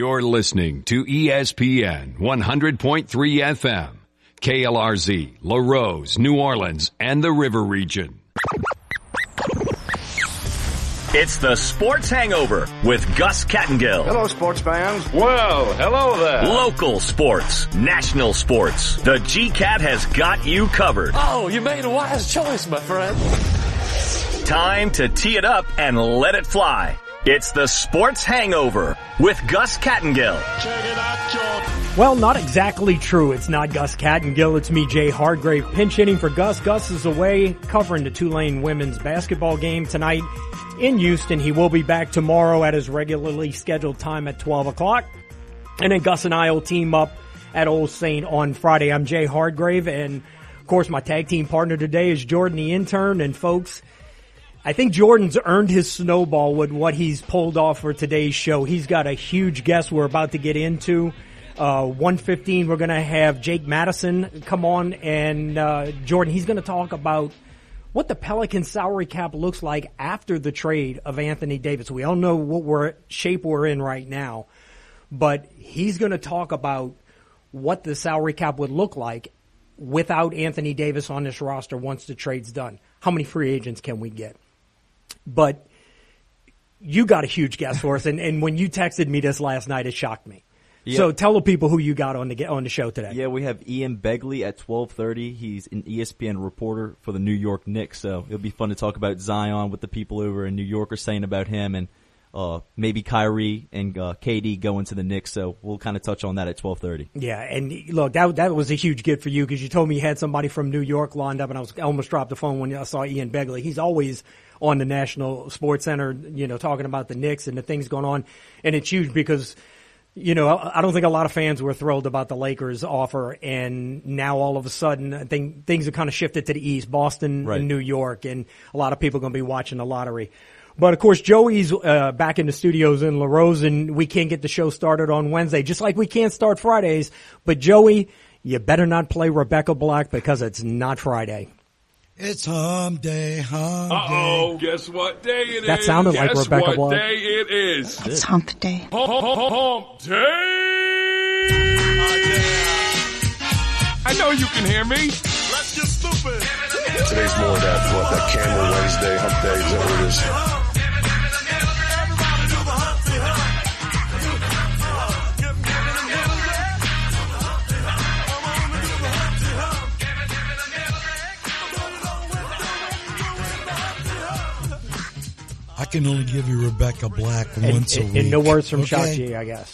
You're listening to ESPN 100.3 FM, KLRZ, LaRose, New Orleans, and the River Region. It's the Sports Hangover with Gus Kattengill. Hello, sports fans. Well, hello there. Local sports, national sports. The GCAT has got you covered. Oh, you made a wise choice, my friend. Time to tee it up and let it fly. It's the Sports Hangover with Gus Kattengill. Check it out, George. Well, not exactly true. It's not Gus Kattengill. It's me, Jay Hardgrave, pinch hitting for Gus. Gus is away covering the Tulane women's basketball game tonight in Houston. He will be back tomorrow at his regularly scheduled time at 12 o'clock. And then Gus and I will team up at Old Saint on Friday. I'm Jay Hardgrave, and of course my tag team partner today is Jordan the intern. And folks, I think Jordan's earned his snowball with what he's pulled off for today's show. He's got a huge guest we're about to get into. 1:15, we're going to have Jake Madison come on, and Jordan, he's going to talk about what the Pelicans salary cap looks like after the trade of Anthony Davis. We all know what shape we're in right now, but he's going to talk about what the salary cap would look like without Anthony Davis on this roster once the trade's done. How many free agents can we get? But you got a huge guest for us, and when you texted me this last night, it shocked me. Yep. So tell the people who you got on the show today. Yeah, we have Ian Begley at 12:30. He's an ESPN reporter for the New York Knicks, so it'll be fun to talk about Zion, what the people over in New York are saying about him, and maybe Kyrie and KD going to the Knicks. So we'll kind of touch on that at 12:30. Yeah, and look, that was a huge gift for you because you told me you had somebody from New York lined up, and I almost dropped the phone when I saw Ian Begley. He's always on the National Sports Center, talking about the Knicks and the things going on, and it's huge because I don't think a lot of fans were thrilled about the Lakers offer, and now all of a sudden I think things have kind of shifted to the East, Boston and New York, and a lot of people are going to be watching the lottery. But, of course, Joey's back in the studios in LaRose, and we can't get the show started on Wednesday, just like we can't start Fridays. But, Joey, you better not play Rebecca Black because it's not Friday. It's hump day, hump day. Uh-oh, guess what day it is? That sounded like Rebecca Guess what Black. day it is? It's hump day. Hump day! I know you can hear me. Let's get stupid. Today's more that Camera Wednesday, hump day, is that what it is? I can only give you Rebecca Black once a week. And no words from Shock G, I guess.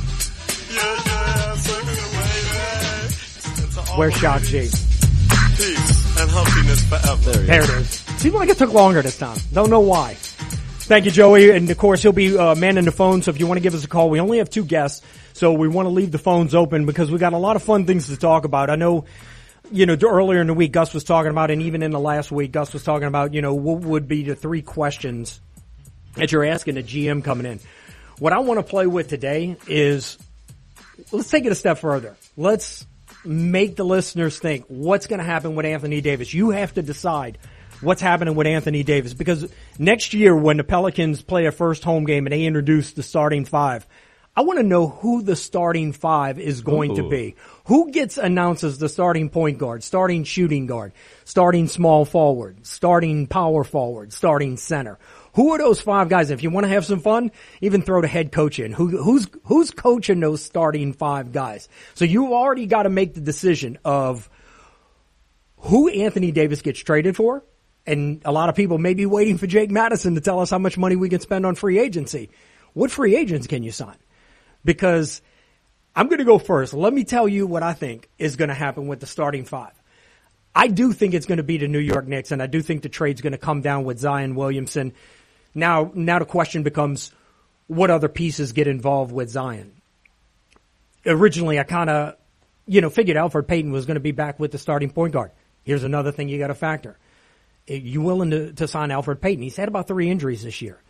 Where's Shock G? Peace and humpiness forever. There it is. Seems like it took longer this time. Don't know why. Thank you, Joey. And, of course, he'll be manning the phone, so if you want to give us a call, we only have 2 guests, so we want to leave the phones open because we got a lot of fun things to talk about. I know, earlier in the week, Gus was talking about, and even in the last week, Gus was talking about, what would be the 3 questions that you're asking a GM coming in. What I want to play with today is, let's take it a step further. Let's make the listeners think, what's going to happen with Anthony Davis? You have to decide what's happening with Anthony Davis because next year when the Pelicans play their first home game and they introduce the starting 5, I want to know who the starting 5 is going to be. Who gets announced as the starting point guard, starting shooting guard, starting small forward, starting power forward, starting center? Who are those 5 guys? If you want to have some fun, even throw the head coach in. Who's coaching those starting 5 guys? So you've already got to make the decision of who Anthony Davis gets traded for. And a lot of people may be waiting for Jake Madison to tell us how much money we can spend on free agency. What free agents can you sign? Because I'm going to go first. Let me tell you what I think is going to happen with the starting 5. I do think it's going to be the New York Knicks, and I do think the trade's going to come down with Zion Williamson. Now the question becomes, what other pieces get involved with Zion? Originally, I kind of, figured Elfrid Payton was going to be back with the starting point guard. Here's another thing you got to factor. Are you willing to sign Elfrid Payton? He's had about 3 injuries this year.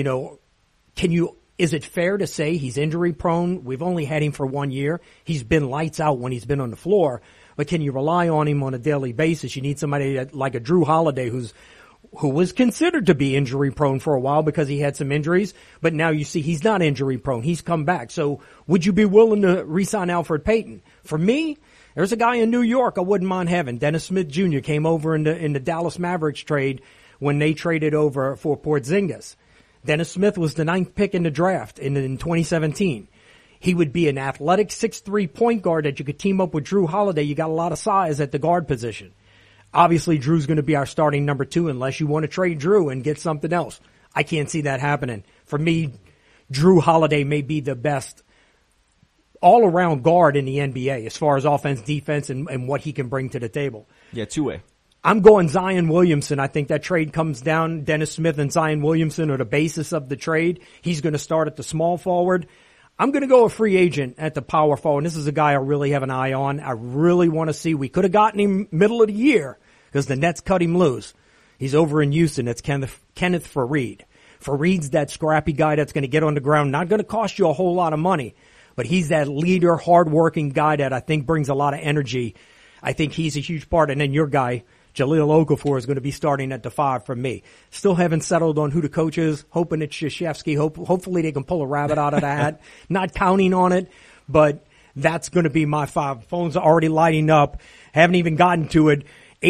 Is it fair to say he's injury prone? We've only had him for 1 year. He's been lights out when he's been on the floor, but can you rely on him on a daily basis? You need somebody like a Drew Holiday who's who was considered to be injury prone for a while because he had some injuries, but now you see he's not injury prone. He's come back. So would you be willing to re-sign Alfred Payton? For me, there's a guy in New York I wouldn't mind having. Dennis Smith Jr. came over in the Dallas Mavericks trade when they traded over for Porzingis. Dennis Smith was the 9th pick in the draft in 2017. He would be an athletic 6'3" point guard that you could team up with Drew Holiday. You got a lot of size at the guard position. Obviously, Drew's going to be our starting number 2 unless you want to trade Drew and get something else. I can't see that happening. For me, Drew Holiday may be the best all-around guard in the NBA as far as offense, defense, and what he can bring to the table. Yeah, two-way. I'm going Zion Williamson. I think that trade comes down. Dennis Smith and Zion Williamson are the basis of the trade. He's going to start at the small forward. I'm going to go a free agent at the power forward. And this is a guy I really have an eye on. I really want to see. We could have gotten him middle of the year because the Nets cut him loose. He's over in Houston. It's Kenneth Faried. Faried's that scrappy guy that's going to get on the ground. Not going to cost you a whole lot of money, but he's that leader, hardworking guy that I think brings a lot of energy. I think he's a huge part. And then your guy, Jahlil Okafor, is going to be starting at the 5 for me. Still haven't settled on who the coach is. Hoping it's Krzyzewski. Hopefully they can pull a rabbit out of the hat. Not counting on it, but that's going to be my 5. Phones are already lighting up. Haven't even gotten to it.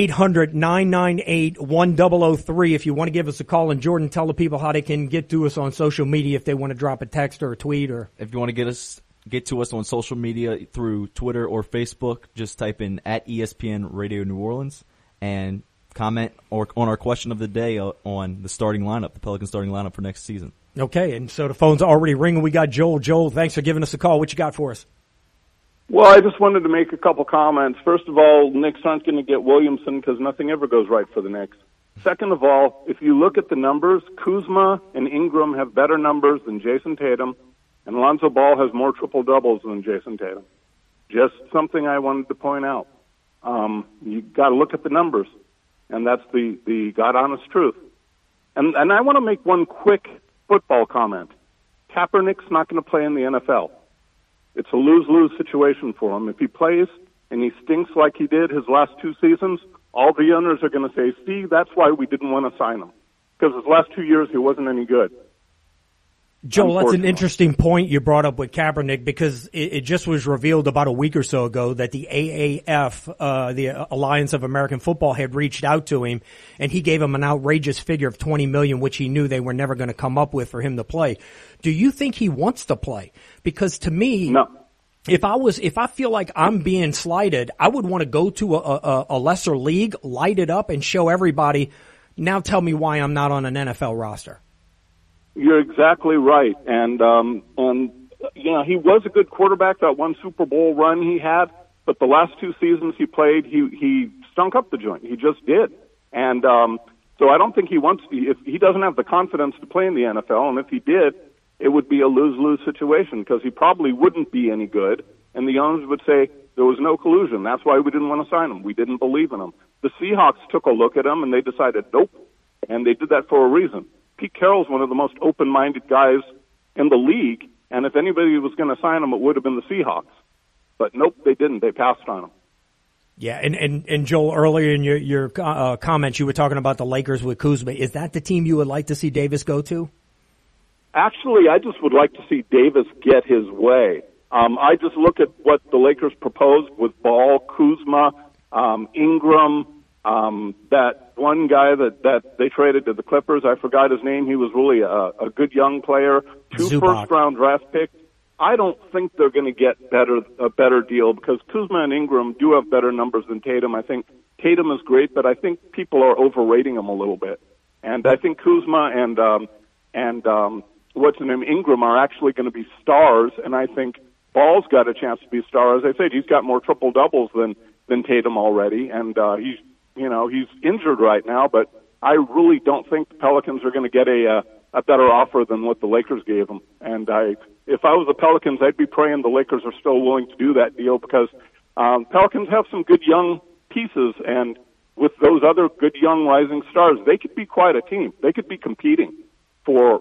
800-998-1003 if you want to give us a call. And Jordan, tell the people how they can get to us on social media if they want to drop a text or a tweet. Or if you want to get to us on social media through Twitter or Facebook, just type in @ESPN Radio New Orleans and comment on our question of the day on the starting lineup, the Pelicans starting lineup for next season. Okay, and so the phone's already ringing. We got Joel. Joel, thanks for giving us a call. What you got for us? Well, I just wanted to make a couple comments. First of all, Knicks aren't going to get Williamson because nothing ever goes right for the Knicks. Second of all, if you look at the numbers, Kuzma and Ingram have better numbers than Jason Tatum, and Lonzo Ball has more triple-doubles than Jason Tatum. Just something I wanted to point out. You got to look at the numbers, and that's the God-honest truth. And I want to make one quick football comment. Kaepernick's not going to play in the NFL. It's a lose-lose situation for him. If he plays and he stinks like he did his last 2 seasons, all the owners are going to say, see, that's why we didn't want to sign him. Because his last 2 years, he wasn't any good. Joel, that's an interesting point you brought up with Kaepernick because it just was revealed about a week or so ago that the AAF, the Alliance of American Football, had reached out to him and he gave him an outrageous figure of $20 million, which he knew they were never going to come up with for him to play. Do you think he wants to play? Because to me, no. If I feel like I'm being slighted, I would want to go to a lesser league, light it up, and show everybody. Now tell me why I'm not on an NFL roster. You're exactly right, and you know, he was a good quarterback. That one Super Bowl run he had, but the last 2 seasons he played, he stunk up the joint. He just did, and so I don't think he wants. If he doesn't have the confidence to play in the NFL, and if he did, it would be a lose-lose situation because he probably wouldn't be any good, and the owners would say there was no collusion. That's why we didn't want to sign him. We didn't believe in him. The Seahawks took a look at him, and they decided nope, and they did that for a reason. Pete Carroll's one of the most open-minded guys in the league, and if anybody was going to sign him, it would have been the Seahawks. But nope, they didn't. They passed on him. Yeah, and Joel, earlier in your comments, you were talking about the Lakers with Kuzma. Is that the team you would like to see Davis go to? Actually, I just would like to see Davis get his way. I just look at what the Lakers proposed with Ball, Kuzma, Ingram, that one guy that they traded to the Clippers. I forgot his name. He was really a good young player. 2 first-round draft picks. I don't think they're going to get a better deal because Kuzma and Ingram do have better numbers than Tatum. I think Tatum is great, but I think people are overrating him a little bit. And I think Kuzma and what's his name, Ingram, are actually going to be stars, and I think Ball's got a chance to be a star. As I said, he's got more triple-doubles than Tatum already, and he's injured right now, but I really don't think the Pelicans are going to get a better offer than what the Lakers gave them. And if I was the Pelicans, I'd be praying the Lakers are still willing to do that deal because Pelicans have some good young pieces, and with those other good young rising stars, they could be quite a team. They could be competing for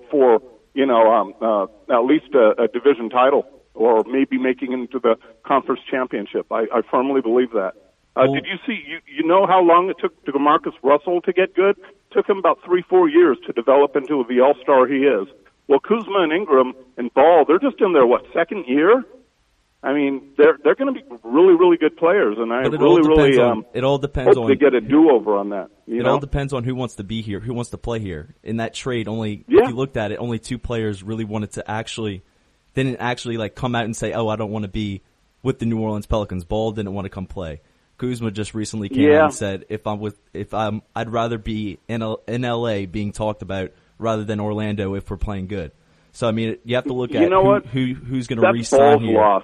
at least a division title or maybe making it into the conference championship. I firmly believe that. Did you see, you know how long it took DeMarcus Russell to get good? took him about 3-4 years to develop into the all-star he is. Well, Kuzma and Ingram and Ball, they're just in their, second year? I mean, they're going to be really, really good players, and I really it all depends hope they get a do-over on that. It all depends on who wants to be here, who wants to play here. In that trade, if you looked at it, only 2 players really wanted to didn't actually come out and say, "Oh, I don't want to be with the New Orleans Pelicans." Ball didn't want to come play. Kuzma just recently came out and said, I'd rather be in LA being talked about rather than Orlando if we're playing good. So I mean, you have to look at who's going to re-sign here. Loss.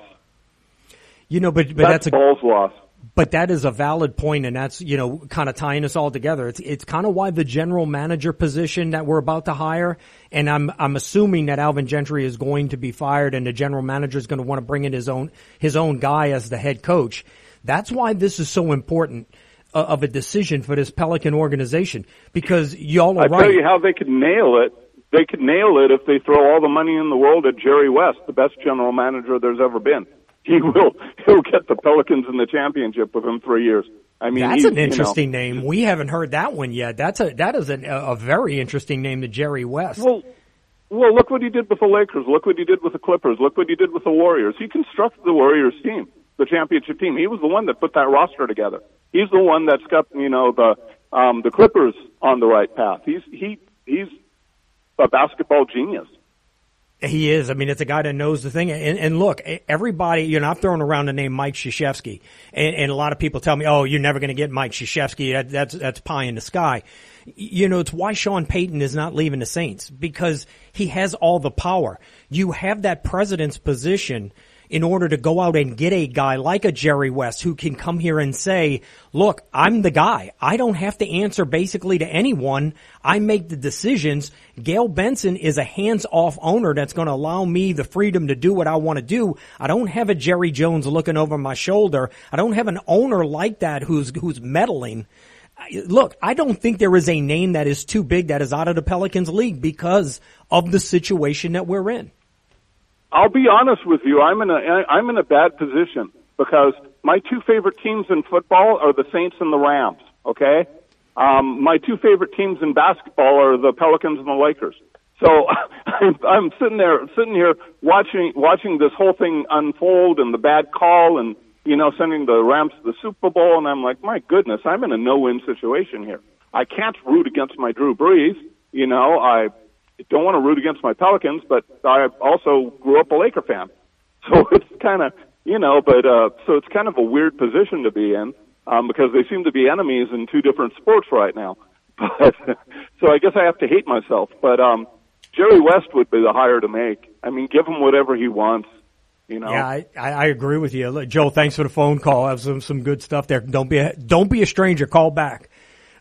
But that's a Ball's loss. But that is a valid point, and that's, kind of tying us all together. It's kind of why the general manager position that we're about to hire, and I'm assuming that Alvin Gentry is going to be fired and the general manager is going to want to bring in his own guy as the head coach. That's why this is so important of a decision for this Pelican organization, because y'all are right. I tell you how they could nail it. They could nail it if they throw all the money in the world at Jerry West, the best general manager there's ever been. He'll get the Pelicans in the championship within 3 years. I mean, that's an interesting name. We haven't heard that one yet. That is a very interesting name, to Jerry West. Well, look what he did with the Lakers. Look what he did with the Clippers. Look what he did with the Warriors. He constructed the Warriors team, the championship team. He was the one that put that roster together. He's the one that's got the Clippers on the right path. He's a basketball genius. He is. I mean, it's a guy that knows the thing. And look, everybody, I've thrown around the name Mike Krzyzewski, and a lot of people tell me, "Oh, you're never going to get Mike Krzyzewski. That's pie in the sky." It's why Sean Payton is not leaving the Saints, because he has all the power. You have that president's position in order to go out and get a guy like a Jerry West who can come here and say, "Look, I'm the guy. I don't have to answer basically to anyone. I make the decisions." Gail Benson is a hands-off owner that's going to allow me the freedom to do what I want to do. I don't have a Jerry Jones looking over my shoulder. I don't have an owner like that who's meddling. Look, I don't think there is a name that is too big that is out of the Pelicans league because of the situation that we're in. I'll be honest with you. I'm in a bad position because my 2 favorite teams in football are the Saints and the Rams. Okay, my 2 favorite teams in basketball are the Pelicans and the Lakers. So I'm sitting here watching this whole thing unfold and the bad call and sending the Rams to the Super Bowl, and I'm like, my goodness, I'm in a no-win situation here. I can't root against my Drew Brees. I don't want to root against my Pelicans, but I also grew up a Laker fan. So it's kind of, so it's kind of a weird position to be in, because they seem to be enemies in 2 different sports right now. But, so I guess I have to hate myself. But, Jerry West would be the hire to make. I mean, give him whatever he wants, Yeah, I agree with you. Look, Joe, thanks for the phone call. I have some good stuff there. Don't be a stranger. Call back.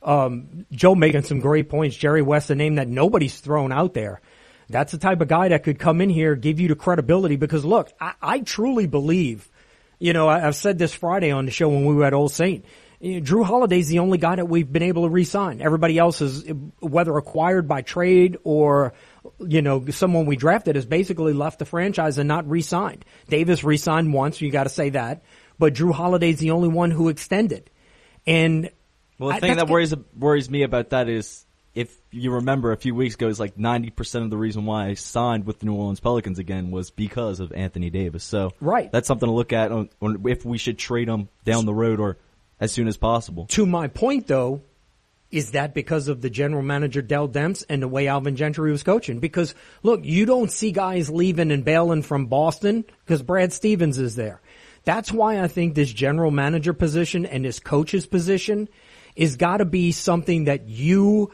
Joe making some great points. Jerry West, a name that nobody's thrown out there. That's the type of guy that could come in here, give you the credibility, because look, I truly believe, I've said this Friday on the show when we were at Old Saint, Drew Holiday's the only guy that we've been able to re-sign. Everybody else is, whether acquired by trade or, someone we drafted, has basically left the franchise and not re-signed. Davis re-signed once, you gotta say that, but Drew Holiday's the only one who extended. And well, the thing that worries me about that is, if you remember a few weeks ago, it's like 90% of the reason why I signed with the New Orleans Pelicans again was because of Anthony Davis. So right. That's something to look at on if we should trade him down the road or as soon as possible. To my point, though, is that because of the general manager, Dell Demps, and the way Alvin Gentry was coaching? Because, look, you don't see guys leaving and bailing from Boston because Brad Stevens is there. That's why I think this general manager position and this coach's position is got to be something that you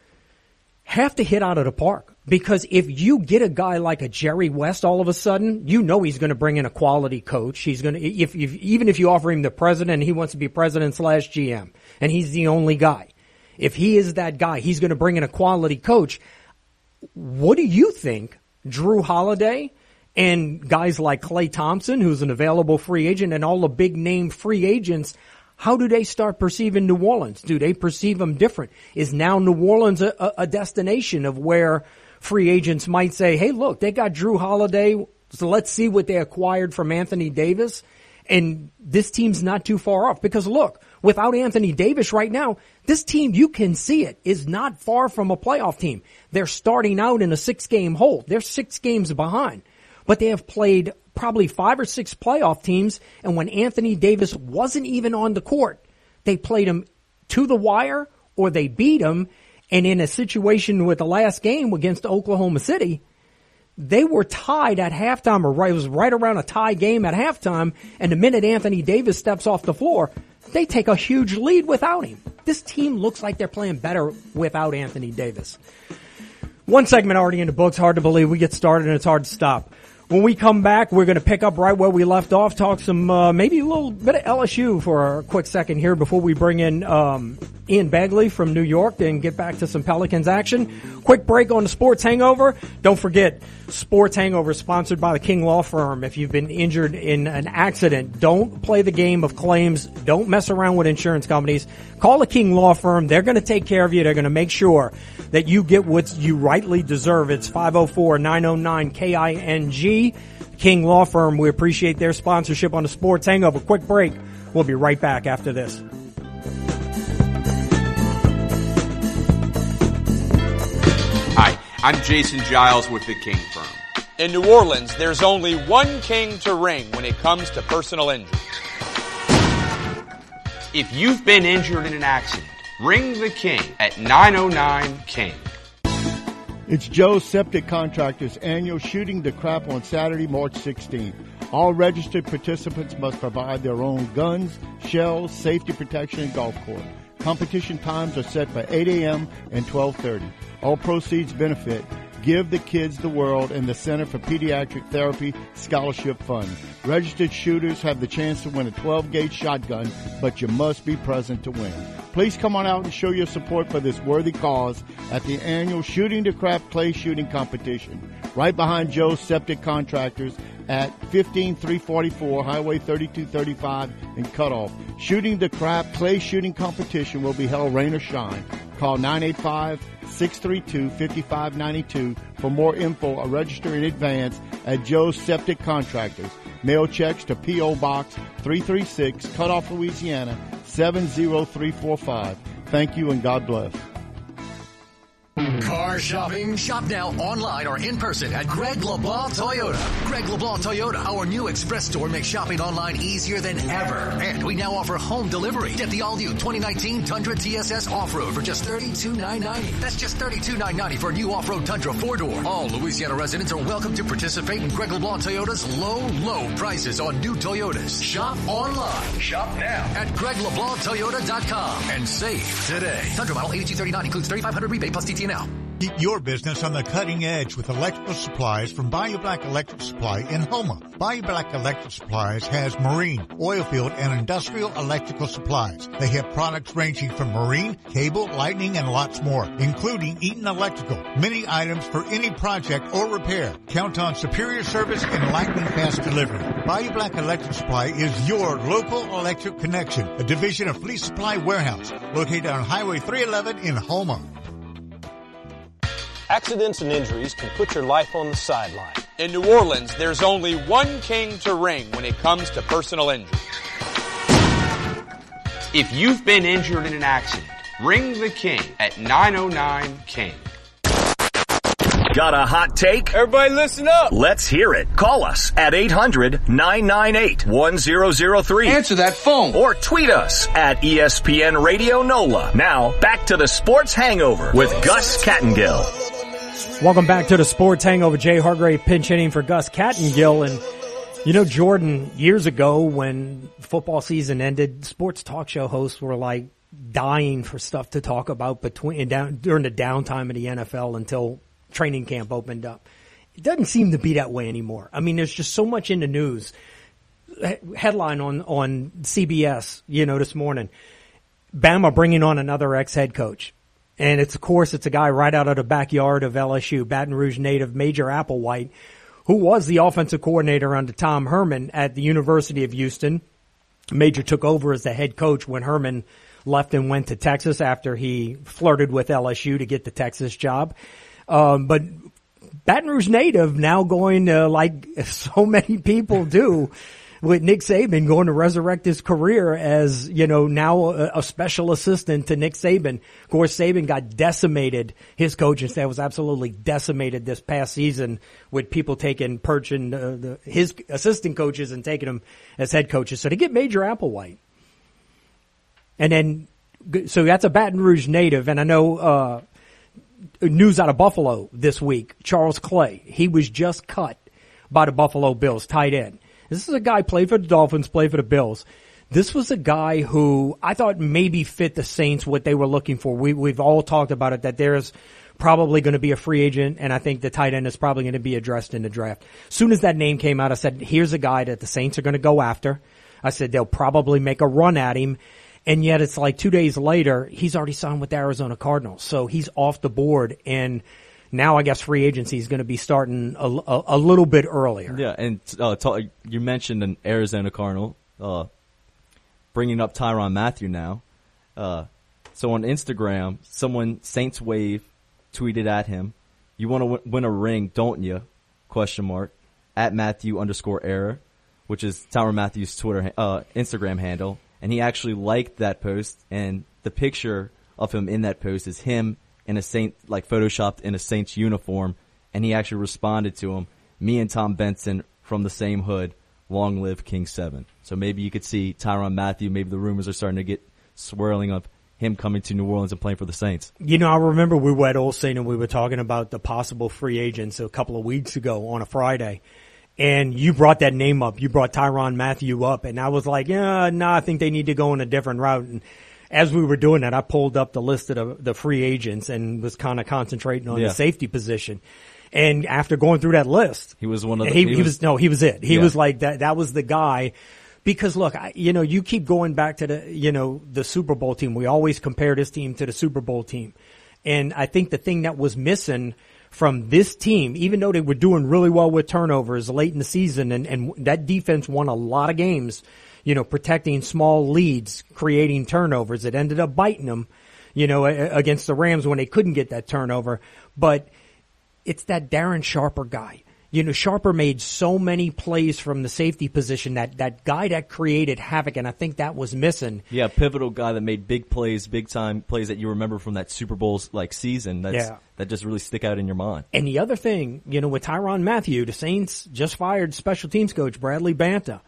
have to hit out of the park. Because if you get a guy like a Jerry West all of a sudden, he's going to bring in a quality coach. He's going to, even if you offer him the president, he wants to be president/GM, and he's the only guy. If he is that guy, he's going to bring in a quality coach. What do you think Drew Holiday and guys like Klay Thompson, who's an available free agent, and all the big name free agents, how do they start perceiving New Orleans? Do they perceive them different? Is now New Orleans a destination of where free agents might say, hey, look, they got Drew Holiday, so let's see what they acquired from Anthony Davis, and this team's not too far off. Because, look, without Anthony Davis right now, this team, you can see it, is not far from a playoff team. They're starting out in a 6-game hole. They're 6 games behind. But they have played probably 5 or 6 playoff teams, and when Anthony Davis wasn't even on the court, they played him to the wire or they beat him. And in a situation with the last game against Oklahoma City, they were tied at halftime, or it was right around a tie game at halftime, and the minute Anthony Davis steps off the floor, they take a huge lead without him. This team looks like they're playing better without Anthony Davis. One segment already in the books. Hard to believe. We get started and it's hard to stop. When we come back, we're going to pick up right where we left off, talk some, maybe a little bit of LSU for a quick second here before we bring in Ian Begley from New York and get back to some Pelicans action. Quick break on the Sports Hangover. Don't forget, Sports Hangover is sponsored by the King Law Firm. If you've been injured in an accident, don't play the game of claims. Don't mess around with insurance companies. Call the King Law Firm. They're going to take care of you. They're going to make sure that you get what you rightly deserve. It's 504-909-KING. King Law Firm. We appreciate their sponsorship on the Sports Hangover. Quick break. We'll be right back after this. Hi, I'm Jason Giles with the King Firm. In New Orleans, there's only one king to ring when it comes to personal injuries. If you've been injured in an accident, ring the King at 909-KING. It's Joe's Septic Contractors' annual Shooting the Crap on Saturday, March 16th. All registered participants must provide their own guns, shells, safety protection, and golf court. Competition times are set for 8 a.m. and 12:30. All proceeds benefit Give the Kids the World and the Center for Pediatric Therapy Scholarship Fund. Registered shooters have the chance to win a 12-gauge shotgun, but you must be present to win. Please come on out and show your support for this worthy cause at the annual Shooting the Crap Clay Shooting Competition, right behind Joe's Septic Contractors at 15344 Highway 3235 in Cutoff. Shooting the Crap Clay Shooting Competition will be held rain or shine. Call 985-632-5592 for more info or register in advance at Joe's Septic Contractors. Mail checks to P.O. Box 336, Cutoff, Louisiana 70345. Thank you and God bless. Car shopping? Shop now online or in person at Greg LeBlanc Toyota. Greg LeBlanc Toyota, our new express store, makes shopping online easier than ever. And we now offer home delivery. Get the all-new 2019 Tundra TSS Off-Road for just $32,990. That's just $32,990 for a new off-road Tundra 4-door. All Louisiana residents are welcome to participate in Greg LeBlanc Toyota's low prices on new Toyotas. Shop online. Shop now at GregLeBlancToyota.com and save today. Tundra model 8239 includes $3,500 rebate plus TTNL. Keep your business on the cutting edge with electrical supplies from Bayou Black Electric Supply in Houma. Bayou Black Electric Supplies has marine, oil field, and industrial electrical supplies. They have products ranging from marine, cable, lightning, and lots more, including Eaton Electrical. Many items for any project or repair. Count on superior service and lightning fast delivery. Bayou Black Electric Supply is your local electric connection, a division of Fleet Supply Warehouse, located on Highway 311 in Houma. Accidents and injuries can put your life on the sideline. In New Orleans, there's only one king to ring when it comes to personal injuries. If you've been injured in an accident, ring the King at 909-KING. Got a hot take? Everybody listen up. Let's hear it. Call us at 800-998-1003. Answer that phone. Or tweet us at ESPN Radio NOLA. Now, back to the Sports Hangover with Gus Kattengill. Welcome back to the Sports Hangover. Jay Hargrave pinch hitting for Gus Kattengill. And, you know, Jordan, years ago when football season ended, sports talk show hosts were like dying for stuff to talk about during the downtime of the NFL until training camp opened up. It doesn't seem to be that way anymore. I mean, there's just so much in the news. Headline on CBS, this morning. Bama bringing on another ex-head coach. And it's a guy right out of the backyard of LSU, Baton Rouge native Major Applewhite, who was the offensive coordinator under Tom Herman at the University of Houston. Major took over as the head coach when Herman left and went to Texas after he flirted with LSU to get the Texas job. But Baton Rouge native now going to, like so many people do, with Nick Saban going to resurrect his career as, now a special assistant to Nick Saban. Of course, Saban got decimated. His coaching staff was absolutely decimated this past season with people perching his assistant coaches and taking them as head coaches. So to get Major Applewhite. And then, so that's a Baton Rouge native. And I know, news out of Buffalo this week, Charles Clay. He was just cut by the Buffalo Bills, tight end. This is a guy played for the Dolphins, played for the Bills. This was a guy who I thought maybe fit the Saints what they were looking for. We've all talked about it, that there's probably going to be a free agent, and I think the tight end is probably going to be addressed in the draft. As soon as that name came out, I said, here's a guy that the Saints are going to go after. I said they'll probably make a run at him, and yet it's like 2 days later, he's already signed with the Arizona Cardinals. So he's off the board, and now I guess free agency is going to be starting a little bit earlier. Yeah, and you mentioned an Arizona Cardinal, bringing up Tyrann Mathieu now. So on Instagram, Saints Wave tweeted at him, "You want to win a ring, don't you?" ? At Matthew_error, which is Tyrann Mathieu's Instagram handle. And he actually liked that post, and the picture of him in that post is him in a Saint, like photoshopped in a Saints uniform, and he actually responded to him, "Me and Tom Benson from the same hood, long live King 7. So maybe you could see Tyrann Mathieu, maybe the rumors are starting to get swirling of him coming to New Orleans and playing for the Saints. I remember we were at Olsztyn and we were talking about the possible free agents a couple of weeks ago on a Friday. And you brought that name up. You brought Tyrann Mathieu up, and I was like, I think they need to go in a different route. And as we were doing that, I pulled up the list of the free agents and was kind of concentrating on the safety position. And after going through that list, he was one of the, he was it. He was like that. That was the guy. Because look, you keep going back to the Super Bowl team. We always compare this team to the Super Bowl team. And I think the thing that was missing from this team, even though they were doing really well with turnovers late in the season, and that defense won a lot of games, protecting small leads, creating turnovers. It ended up biting them, against the Rams when they couldn't get that turnover. But it's that Darren Sharper guy. Sharper made so many plays from the safety position, that guy that created havoc, and I think that was missing. Yeah, pivotal guy that made big plays, big time plays that you remember from that Super Bowl season. That just really stick out in your mind. And the other thing, with Tyrann Mathieu, the Saints just fired special teams coach Bradley Banta.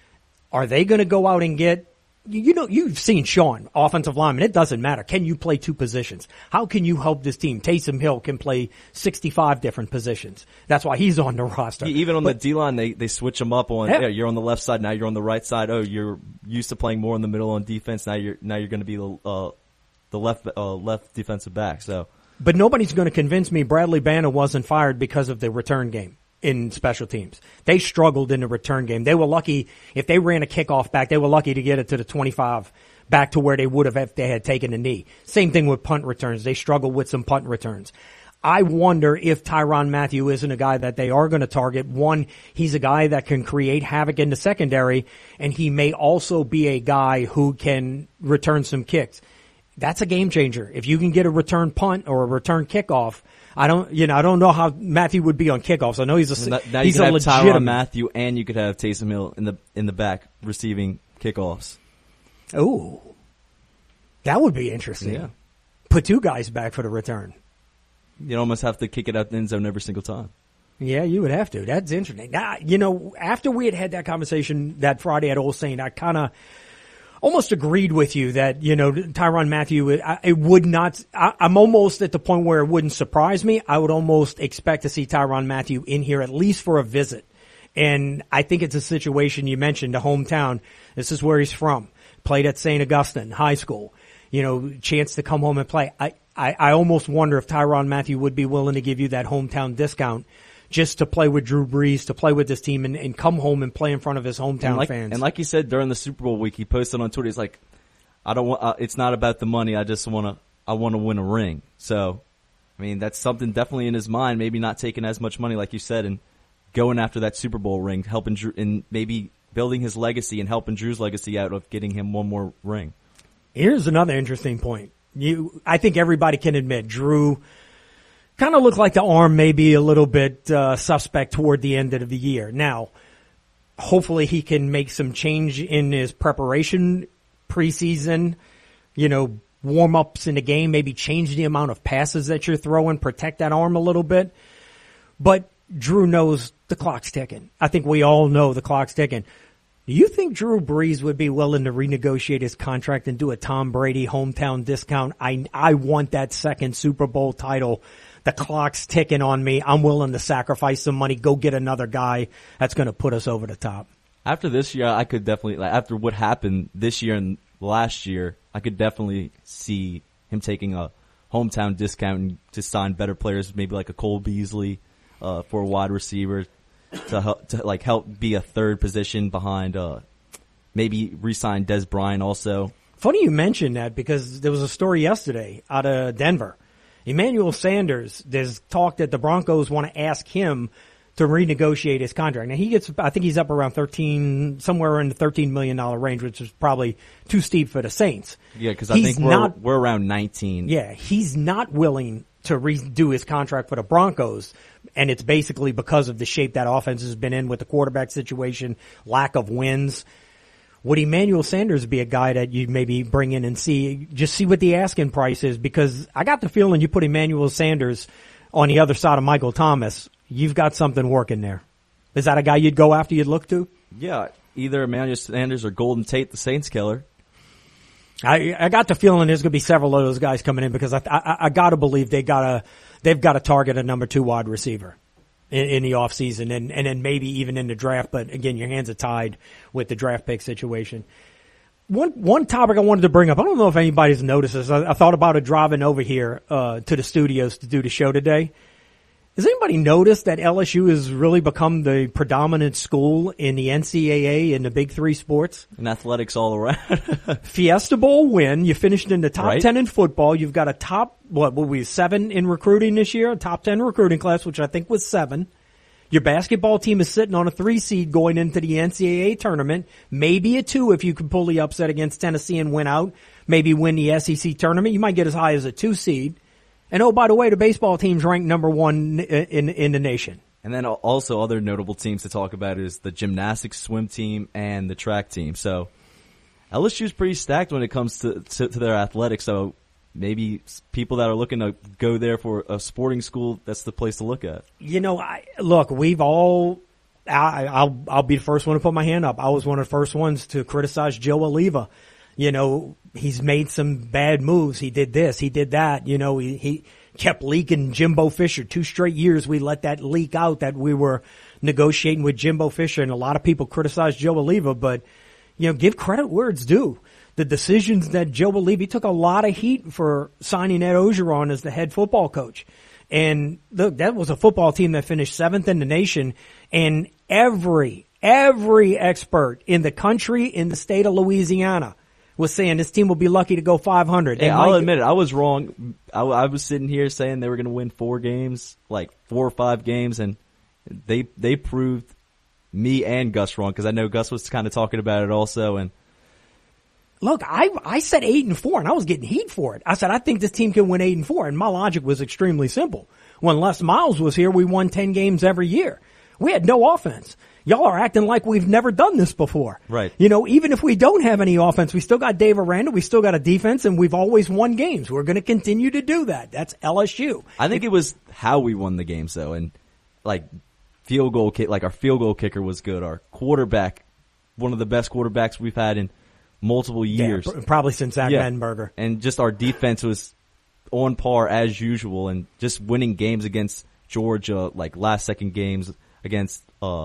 Are they going to go out and get? You've seen Sean, offensive lineman. It doesn't matter. Can you play two positions? How can you help this team? Taysom Hill can play 65 different positions. That's why he's on the roster. Even on the D-line, they switch him up on, you're on the left side, now you're on the right side. Oh, you're used to playing more in the middle on defense. Now you're going to be the left defensive back. So, but nobody's going to convince me Bradley Banta wasn't fired because of the return game in special teams. They struggled in the return game. They were lucky if they ran a kickoff back, they were lucky to get it to the 25 back to where they would have if they had taken a knee. Same thing with punt returns. They struggled with some punt returns. I wonder if Tyrann Mathieu isn't a guy that they are going to target. One, he's a guy that can create havoc in the secondary, and he may also be a guy who can return some kicks. That's a game changer. If you can get a return punt or a return kickoff, I don't know how Mathieu would be on kickoffs. I know he's a now you could have Tyrann Mathieu and you could have Taysom Hill in the back receiving kickoffs. Oh, that would be interesting. Yeah. Put two guys back for the return. You'd almost have to kick it out the end zone every single time. Yeah, you would have to. That's interesting. Now, after we had that conversation that Friday at Olsztyn, I kind of almost agreed with you that, Tyrann Mathieu, it would not, I'm almost at the point where it wouldn't surprise me. I would almost expect to see Tyrann Mathieu in here at least for a visit. And I think it's a situation you mentioned, the hometown. This is where he's from. Played at St. Augustine High School. Chance to come home and play. I almost wonder if Tyrann Mathieu would be willing to give you that hometown discount just to play with Drew Brees, to play with this team, and come home and play in front of his hometown fans. And like he said during the Super Bowl week, he posted on Twitter, he's like, "I don't want. It's not about the money. I want to win a ring." So, that's something definitely in his mind. Maybe not taking as much money, like you said, and going after that Super Bowl ring, helping Drew, and maybe building his legacy and helping Drew's legacy out of getting him one more ring. Here's another interesting point. I think everybody can admit Drew kind of looked like the arm may be a little bit suspect toward the end of the year. Now, Hopefully he can make some change in his preparation preseason, warm-ups in the game, maybe change the amount of passes that you're throwing, protect that arm a little bit. But Drew knows the clock's ticking. I think we all know the clock's ticking. Do you think Drew Brees would be willing to renegotiate his contract and do a Tom Brady hometown discount? I want that second Super Bowl title. The clock's ticking on me. I'm willing to sacrifice some money, go get another guy that's going to put us over the top. After this year, I could definitely, after what happened this year and last year, I could definitely see him taking a hometown discount and to sign better players, maybe like a Cole Beasley for a wide receiver to help be a third position behind maybe re-sign Des Bryant also. Funny you mentioned that because there was a story yesterday out of Denver. Emmanuel Sanders, there's talk that the Broncos want to ask him to renegotiate his contract. Now I think he's up around somewhere in the $13 million range, which is probably too steep for the Saints. Yeah, because I think we're around 19. Yeah, he's not willing to redo his contract for the Broncos, and it's basically because of the shape that offense has been in with the quarterback situation, lack of wins. Would Emmanuel Sanders be a guy that you maybe bring in and see what the asking price is? Because I got the feeling you put Emmanuel Sanders on the other side of Michael Thomas, you've got something working there. Is that a guy you'd go after, you'd look to? Yeah, either Emmanuel Sanders or Golden Tate, the Saints killer. I got the feeling there's going to be several of those guys coming in because I got to believe they've got to target a number 2 wide receiver in the offseason and then maybe even in the draft. But again, your hands are tied with the draft pick situation. One topic I wanted to bring up, I don't know if anybody's noticed this. I thought about it driving over here to the studios to do the show today. Has anybody noticed that LSU has really become the predominant school in the NCAA in the big 3 sports? And athletics all around. Fiesta Bowl win. You finished in the top 10 in football. You've got a top, 7 in recruiting this year? A top 10 recruiting class, which I think was 7. Your basketball team is sitting on a 3 seed going into the NCAA tournament. Maybe a 2 if you can pull the upset against Tennessee and win out. Maybe win the SEC tournament. You might get as high as a 2 seed. And oh, by the way, the baseball team's ranked number 1 in the nation. And then also other notable teams to talk about is the gymnastics swim team and the track team. So LSU's pretty stacked when it comes to their athletics. So maybe people that are looking to go there for a sporting school, that's the place to look at. I'll be the first one to put my hand up. I was one of the first ones to criticize Joe Oliva. He's made some bad moves. He did this. He did that. He kept leaking Jimbo Fisher. 2 straight years we let that leak out that we were negotiating with Jimbo Fisher, and a lot of people criticized Joe Oliva, but, give credit where it's due. The decisions that Joe Oliva, he took a lot of heat for signing Ed Ogeron as the head football coach. And look, that was a football team that finished 7th in the nation, and every expert in the country, in the state of Louisiana, was saying this team will be lucky to go 500. I'll admit it. I was wrong. I was sitting here saying they were going to win 4 games, like 4 or 5 games, and they proved me and Gus wrong because I know Gus was kind of talking about it also. And look, I said 8-4, and I was getting heat for it. I said I think this team can win 8-4, and my logic was extremely simple. When Les Miles was here, we won 10 games every year. We had no offense. Y'all are acting like we've never done this before. Right. Even if we don't have any offense, we still got Dave Aranda, we still got a defense, and we've always won games. We're going to continue to do that. That's LSU. I think it was how we won the games, though, and like our field goal kicker was good. Our quarterback, one of the best quarterbacks we've had in multiple years. Yeah, probably since Zach Mettenberger. And just our defense was on par as usual, and just winning games against Georgia, like last-second games against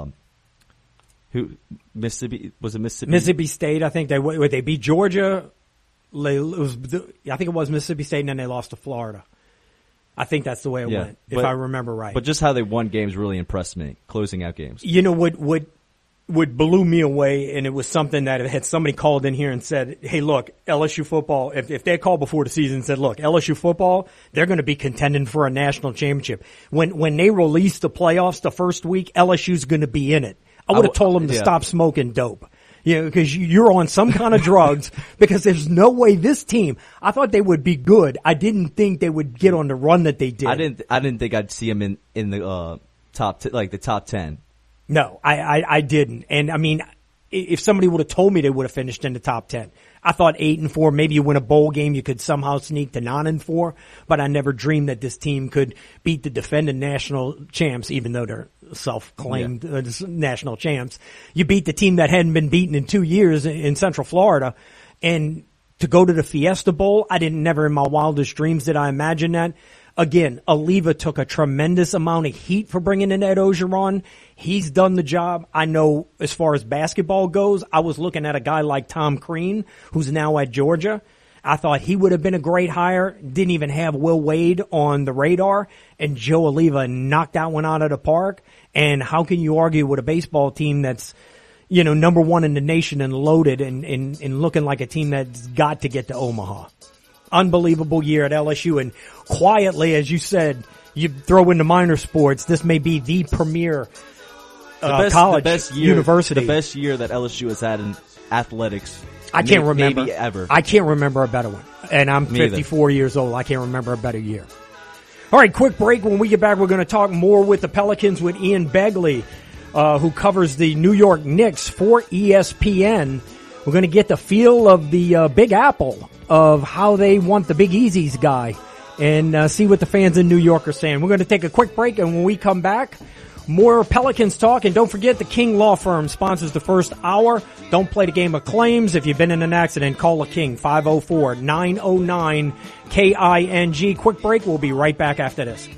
Mississippi? Was it Mississippi? Mississippi State, I think they beat Georgia. I think it was Mississippi State, and then they lost to Florida. I think that's the way it went, if I remember right. But just how they won games really impressed me, closing out games. What blew me away, and it was something that had somebody called in here and said, hey, look, LSU football, if they called before the season and said, look, LSU football, they're going to be contending for a national championship. When they release the playoffs the first week, LSU's going to be in it. I would have told them to stop smoking dope. Because you're on some kind of drugs, because there's no way this team, I thought they would be good. I didn't think they would get on the run that they did. I didn't think I'd see them in the top 10. No, I didn't. And I mean, if somebody would have told me they would have finished in the top 10, I thought 8-4, maybe you win a bowl game, you could somehow sneak to 9-4, but I never dreamed that this team could beat the defending national champs, even though they're self-claimed national champs. You beat the team that hadn't been beaten in 2 years in Central Florida, and to go to the Fiesta Bowl, I didn't never in my wildest dreams did I imagine that. Again, Oliva took a tremendous amount of heat for bringing in Ed Orgeron. He's done the job. I know as far as basketball goes, I was looking at a guy like Tom Crean, who's now at Georgia. I thought he would have been a great hire. Didn't even have Will Wade on the radar. And Joe Oliva knocked that one out of the park. And how can you argue with a baseball team that's, you know, number one in the nation and loaded and looking like a team that's got to get to Omaha? Unbelievable year at LSU, and quietly, as you said, you throw into minor sports, this may be the premier college university. The best year that LSU has had in athletics. I can't remember. Maybe ever. I can't remember a better one. And I'm 54 years old. I can't remember a better year. All right, quick break. When we get back, we're going to talk more with the Pelicans with Ian Begley, who covers the New York Knicks for ESPN. We're going to get the feel of the Big Apple, of how they want the Big Easy's guy, and see what the fans in New York are saying. We're going to take a quick break, and when we come back, more Pelicans talk. And don't forget, the King Law Firm sponsors the first hour. Don't play the game of claims. If you've been in an accident, call the King, 504-909-KING. Quick break. We'll be right back after this.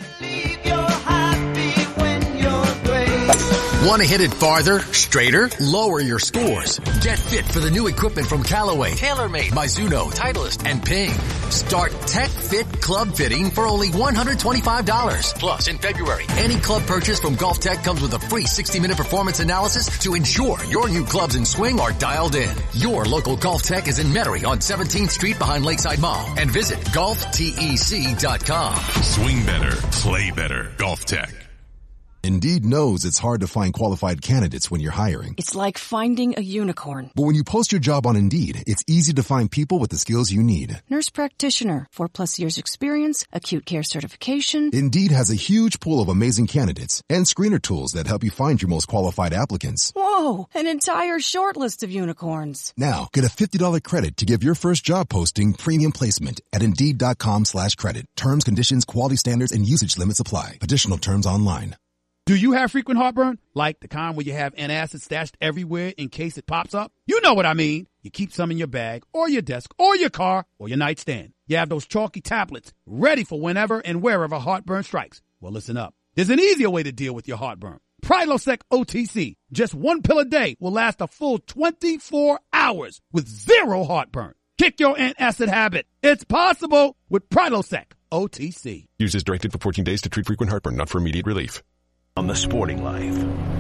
Want to hit it farther, straighter, lower your scores? Get fit for the new equipment from Callaway, TaylorMade, Mizuno, Titleist, and Ping. Start Tech Fit Club Fitting for only $125. Plus, in February, any club purchase from Golf Tech comes with a free 60-minute performance analysis to ensure your new clubs and swing are dialed in. Your local Golf Tech is in Metairie on 17th Street behind Lakeside Mall. And visit golftec.com. Swing better, play better. Golf Tech. Indeed knows it's hard to find qualified candidates when you're hiring. It's like finding a unicorn. But when you post your job on Indeed, it's easy to find people with the skills you need. Nurse practitioner, 4+ years experience, acute care certification. Indeed has a huge pool of amazing candidates and screener tools that help you find your most qualified applicants. Whoa, an entire short list of unicorns. Now, get a $50 credit to give your first job posting premium placement at Indeed.com/credit. Terms, conditions, quality standards, and usage limits apply. Additional terms online. Do you have frequent heartburn? Like the kind where you have antacids stashed everywhere in case it pops up? You know what I mean. You keep some in your bag or your desk or your car or your nightstand. You have those chalky tablets ready for whenever and wherever heartburn strikes. Well, listen up. There's an easier way to deal with your heartburn. Prilosec OTC. Just one pill a day will last a full 24 hours with zero heartburn. Kick your antacid habit. It's possible with Prilosec OTC. Use as directed for 14 days to treat frequent heartburn, not for immediate relief. On The Sporting Life,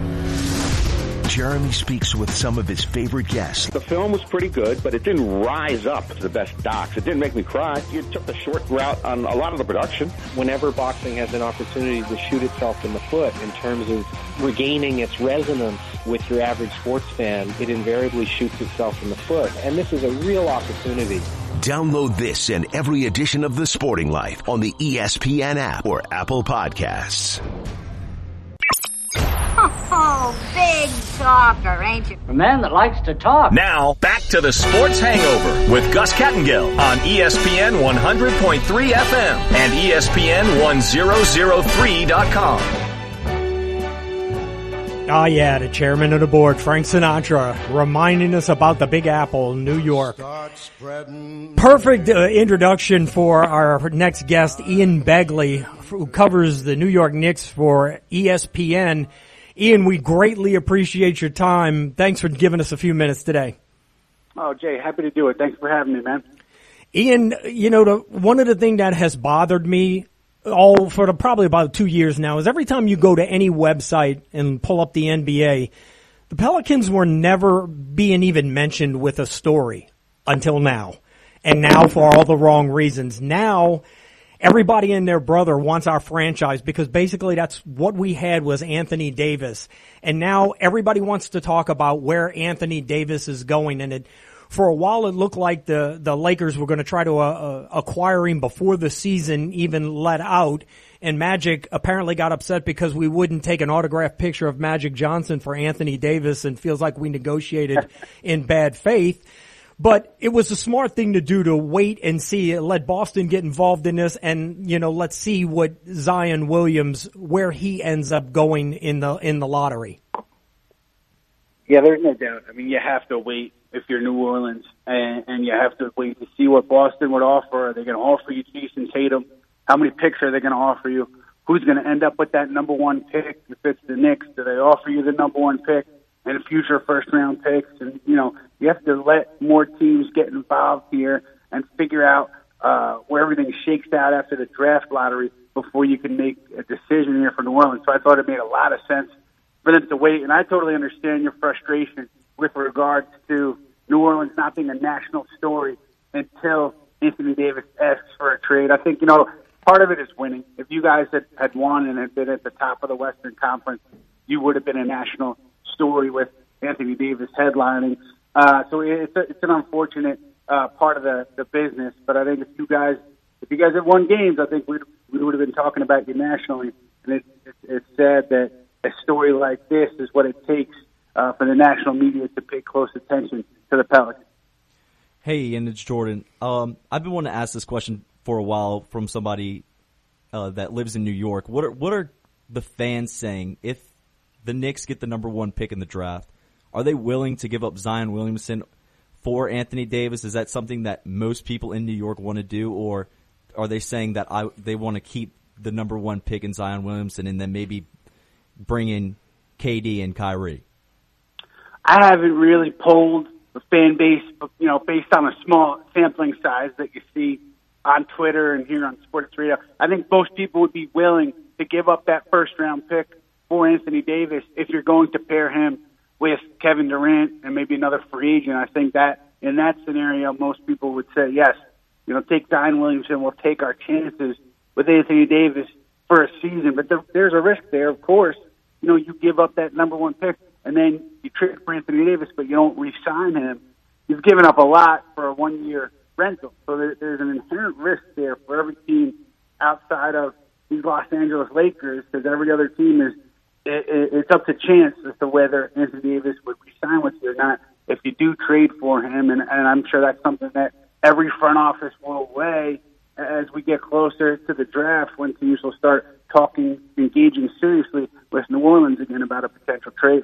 Jeremy speaks with some of his favorite guests. The film was pretty good, but it didn't rise up to the best docs. It didn't make me cry. You took the short route on a lot of the production. Whenever boxing has an opportunity to shoot itself in the foot in terms of regaining its resonance with your average sports fan, it invariably shoots itself in the foot. And this is a real opportunity. Download this and every edition of The Sporting Life on the ESPN app or Apple Podcasts. Oh, big talker, ain't you? A man that likes to talk. Now, back to the Sports Hangover with Gus Kattengill on ESPN 100.3 FM and ESPN1003.com. Oh, yeah, the chairman of the board, Frank Sinatra, reminding us about the Big Apple, New York. Perfect introduction for our next guest, Ian Begley, who covers the New York Knicks for ESPN. Ian, we greatly appreciate your time. Thanks for giving us a few minutes today. Oh, Jay, happy to do it. Thanks for having me, man. Ian, you know, one of the things that has bothered me for probably about 2 years now is every time you go to any website and pull up the NBA, the Pelicans were never being even mentioned with a story until now. And now for all the wrong reasons. Now everybody and their brother wants our franchise because basically that's what we had was Anthony Davis. And now everybody wants to talk about where Anthony Davis is going. And For a while, it looked like the Lakers were going to try to acquire him before the season even let out. And Magic apparently got upset because we wouldn't take an autographed picture of Magic Johnson for Anthony Davis and feels like we negotiated in bad faith. But it was a smart thing to do to wait and see, let Boston get involved in this, and let's see what Zion Williams, where he ends up going in the lottery. Yeah, there's no doubt. I mean, you have to wait if you're New Orleans, and you have to wait to see what Boston would offer. Are they going to offer you Jason Tatum? How many picks are they going to offer you? Who's going to end up with that number one pick? If it's the Knicks, do they offer you the number one pick and future first-round picks? And, you have to let more teams get involved here and figure out where everything shakes out after the draft lottery before you can make a decision here for New Orleans. So I thought it made a lot of sense for them to wait. And I totally understand your frustration with regards to New Orleans not being a national story until Anthony Davis asks for a trade. I think, part of it is winning. If you guys had won and had been at the top of the Western Conference, you would have been a national story with Anthony Davis headlining. So it's an unfortunate part of the business. But I think if you guys had won games, I think we would have been talking about you nationally. And it's sad that a story like this is what it takes for the national media to pay close attention to the Pelicans. Hey, Ian, it's Jordan. I've been wanting to ask this question for a while from somebody that lives in New York. What are the fans saying if the Knicks get the number one pick in the draft? Are they willing to give up Zion Williamson for Anthony Davis? Is that something that most people in New York want to do, or are they saying that they want to keep the number one pick in Zion Williamson and then maybe bring in KD and Kyrie? I haven't really polled the fan base, based on a small sampling size that you see on Twitter and here on Sports Radio. I think most people would be willing to give up that first-round pick for Anthony Davis if you're going to pair him with Kevin Durant and maybe another free agent. I think that in that scenario, most people would say, yes, take Zion Williamson. We'll take our chances with Anthony Davis for a season. But there's a risk there, of course. You give up that number one pick and then you trade for Anthony Davis, but you don't re-sign him. You've given up a lot for a one-year rental. So there's an inherent risk there for every team outside of these Los Angeles Lakers, because every other team it's up to chance as to whether Anthony Davis would re-sign with you or not if you do trade for him. And I'm sure that's something that every front office will weigh as we get closer to the draft, when teams will start engaging seriously with New Orleans again about a potential trade.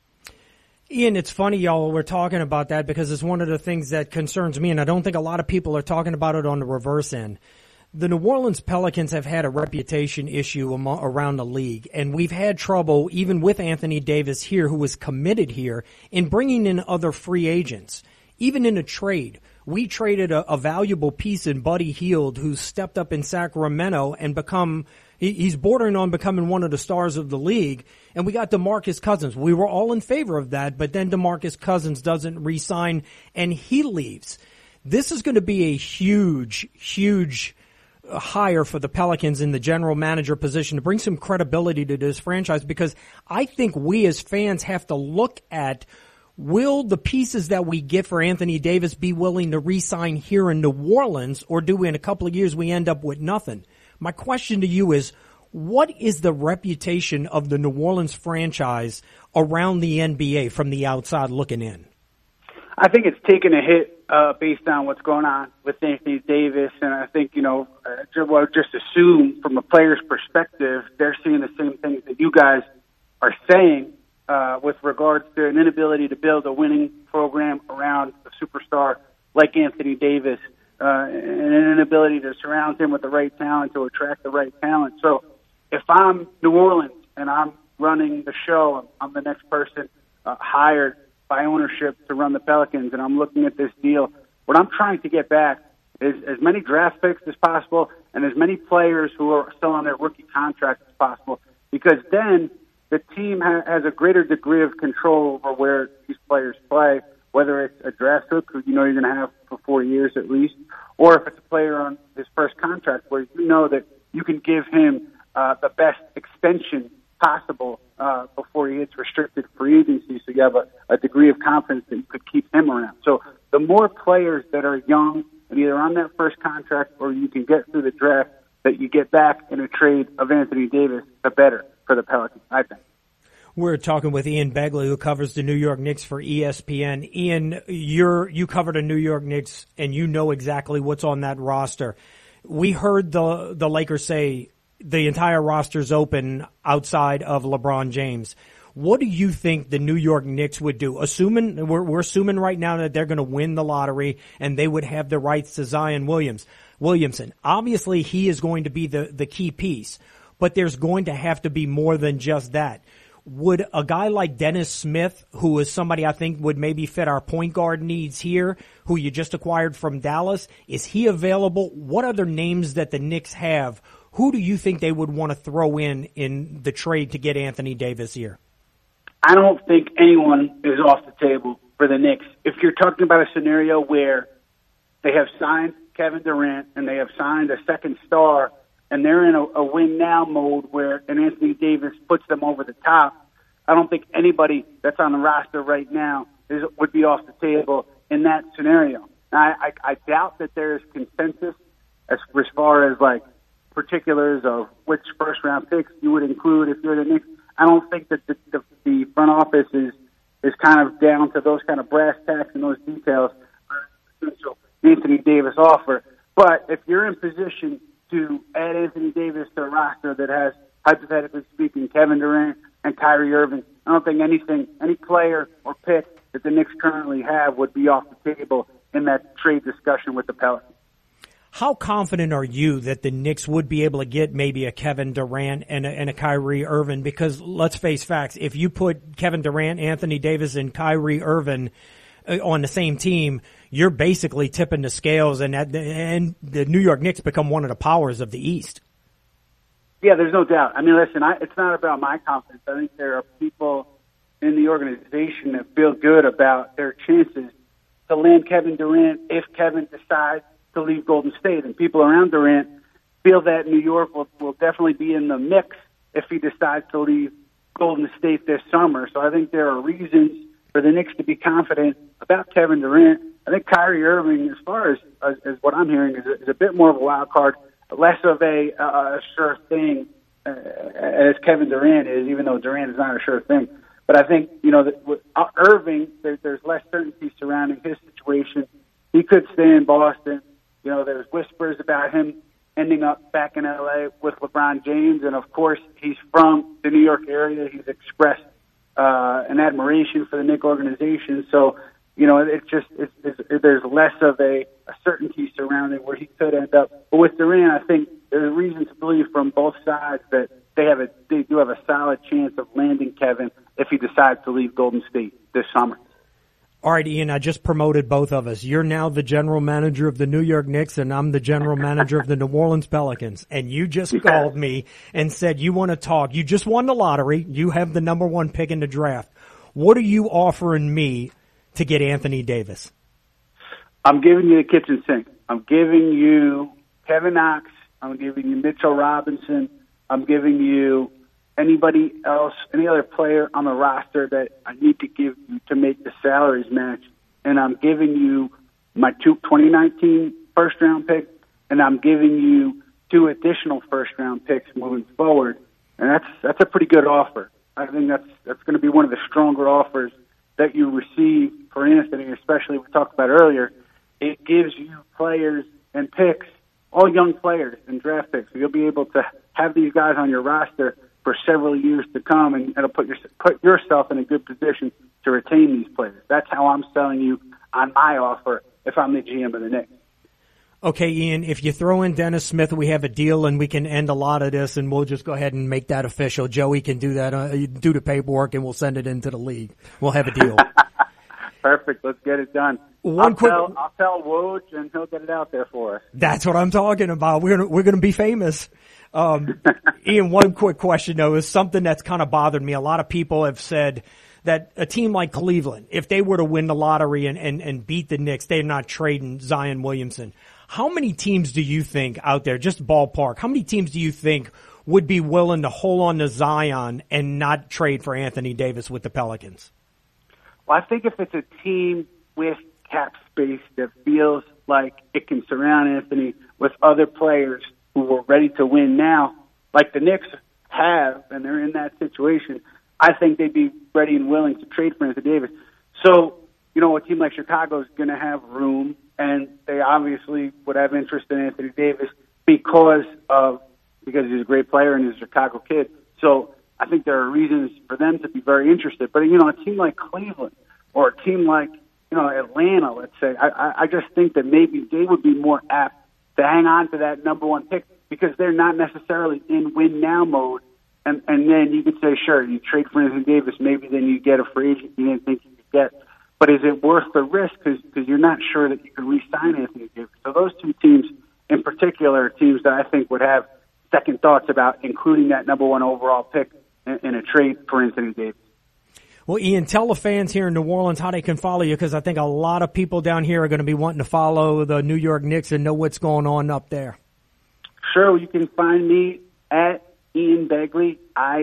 Ian, it's funny, y'all, we're talking about that because it's one of the things that concerns me, and I don't think a lot of people are talking about it on the reverse end. The New Orleans Pelicans have had a reputation issue around the league, and we've had trouble, even with Anthony Davis here, who was committed here, in bringing in other free agents. Even in a trade, we traded a valuable piece in Buddy Hield, who's stepped up in Sacramento and he's bordering on becoming one of the stars of the league, and we got DeMarcus Cousins. We were all in favor of that, but then DeMarcus Cousins doesn't re-sign, and he leaves. This is going to be a huge, huge hire for the Pelicans in the general manager position to bring some credibility to this franchise, because I think we as fans have to look at, will the pieces that we get for Anthony Davis be willing to re-sign here in New Orleans, or do in a couple of years we end up with nothing? My question to you is, what is the reputation of the New Orleans franchise around the NBA from the outside looking in? I think it's taken a hit based on what's going on with Anthony Davis, and I think, just assume from a player's perspective, they're seeing the same things that you guys are saying with regards to an inability to build a winning program around a superstar like Anthony Davis, and an inability to surround him with the right talent, to attract the right talent. So if I'm New Orleans and I'm running the show, I'm the next person hired by ownership to run the Pelicans, and I'm looking at this deal, what I'm trying to get back is as many draft picks as possible and as many players who are still on their rookie contracts as possible, because then the team has a greater degree of control over where these players play, whether it's a draft pick who you're going to have for 4 years at least, or if it's a player on his first contract where you know that you can give him the best extension possible before he hits restricted free agency, so you have a degree of confidence that you could keep him around. So the more players that are young and either on that first contract or you can get through the draft that you get back in a trade of Anthony Davis, the better for the Pelicans, I think. We're talking with Ian Begley, who covers the New York Knicks for ESPN. Ian, you covered the New York Knicks, and you know exactly what's on that roster. We heard the Lakers say the entire roster's open outside of LeBron James. What do you think the New York Knicks would do? Assuming we're assuming right now that they're going to win the lottery and they would have the rights to Zion Williamson. Obviously, he is going to be the key piece, but there's going to have to be more than just that. Would a guy like Dennis Smith, who is somebody I think would maybe fit our point guard needs here, who you just acquired from Dallas, is he available? What other names that the Knicks have? Who do you think they would want to throw in the trade to get Anthony Davis here? I don't think anyone is off the table for the Knicks. If you're talking about a scenario where they have signed Kevin Durant and they have signed a second star and they're in a win-now mode where an Anthony Davis puts them over the top, I don't think anybody that's on the roster right now would be off the table in that scenario. Now, I doubt that there's consensus as far as, like, particulars of which first-round picks you would include if you're the Knicks. I don't think that the front office is kind of down to those kind of brass tacks and those details for potential Anthony Davis offer. But if you're in position to add Anthony Davis to a roster that has, hypothetically speaking, Kevin Durant and Kyrie Irving, I don't think any player or pick that the Knicks currently have would be off the table in that trade discussion with the Pelicans. How confident are you that the Knicks would be able to get maybe a Kevin Durant and a Kyrie Irving? Because let's face facts, if you put Kevin Durant, Anthony Davis, and Kyrie Irving on the same team, you're basically tipping the scales, and the New York Knicks become one of the powers of the East. Yeah, there's no doubt. I mean, listen, it's not about my confidence. I think there are people in the organization that feel good about their chances to land Kevin Durant if Kevin decides to leave Golden State. And people around Durant feel that New York will definitely be in the mix if he decides to leave Golden State this summer. So I think there are reasons for the Knicks to be confident about Kevin Durant. I think Kyrie Irving, as far as what I'm hearing, is a bit more of a wild card, less of a sure thing as Kevin Durant is, even though Durant is not a sure thing. But I think, that with Irving, there's less certainty surrounding his situation. He could stay in Boston. There's whispers about him ending up back in L.A. with LeBron James, and of course, he's from the New York area. He's expressed an admiration for the Knicks organization. So, there's less of a certainty surrounding where he could end up. But with Durant, I think there's reason to believe from both sides that they do have a solid chance of landing Kevin if he decides to leave Golden State this summer. All right, Ian, I just promoted both of us. You're now the general manager of the New York Knicks, and I'm the general manager of the New Orleans Pelicans. And you just called me and said you want to talk. You just won the lottery. You have the number one pick in the draft. What are you offering me to get Anthony Davis? I'm giving you the kitchen sink. I'm giving you Kevin Knox. I'm giving you Mitchell Robinson. I'm giving you anybody else, any other player on the roster that I need to give you to make the salaries match. And I'm giving you my 2019 first-round pick, and I'm giving you 2 additional first-round picks moving forward. And that's a pretty good offer. I think that's going to be one of the stronger offers that you receive for Anthony, especially we talked about earlier. It gives you players and picks, all young players and draft picks. So you'll be able to have these guys on your roster for several years to come, and it'll put yourself in a good position to retain these players. That's how I'm selling you on my offer if I'm the GM of the Knicks. Okay, Ian, if you throw in Dennis Smith, we have a deal and we can end a lot of this, and we'll just go ahead and make that official. Joey can do that, do the paperwork, and we'll send it into the league. We'll have a deal. Perfect. Let's get it done. I'll tell Woj, and he'll get it out there for us. That's what I'm talking about. We're gonna be famous. Ian, one quick question though is something that's kind of bothered me. A lot of people have said that a team like Cleveland, if they were to win the lottery and beat the Knicks, they're not trading Zion Williamson. How many teams do you think out there, just ballpark, how many teams do you think would be willing to hold on to Zion and not trade for Anthony Davis with the Pelicans? Well, I think if it's a team with cap space that feels like it can surround Anthony with other players who are ready to win now, like the Knicks have, and they're in that situation, I think they'd be ready and willing to trade for Anthony Davis. So, a team like Chicago is going to have room, and they obviously would have interest in Anthony Davis because he's a great player and he's a Chicago kid. So I think there are reasons for them to be very interested. But, a team like Cleveland or a team like, Atlanta, let's say, I just think that maybe they would be more apt to hang on to that number one pick because they're not necessarily in win-now mode. And then you could say, sure, you trade for Anthony Davis, maybe then you get a free agent you didn't think you could get. But is it worth the risk because you're not sure that you can re-sign Anthony Davis? So those two teams in particular are teams that I think would have second thoughts about including that number one overall pick in a trade for Anthony Davis. Well, Ian, tell the fans here in New Orleans how they can follow you because I think a lot of people down here are going to be wanting to follow the New York Knicks and know what's going on up there. Sure, you can find me at Ian Begley,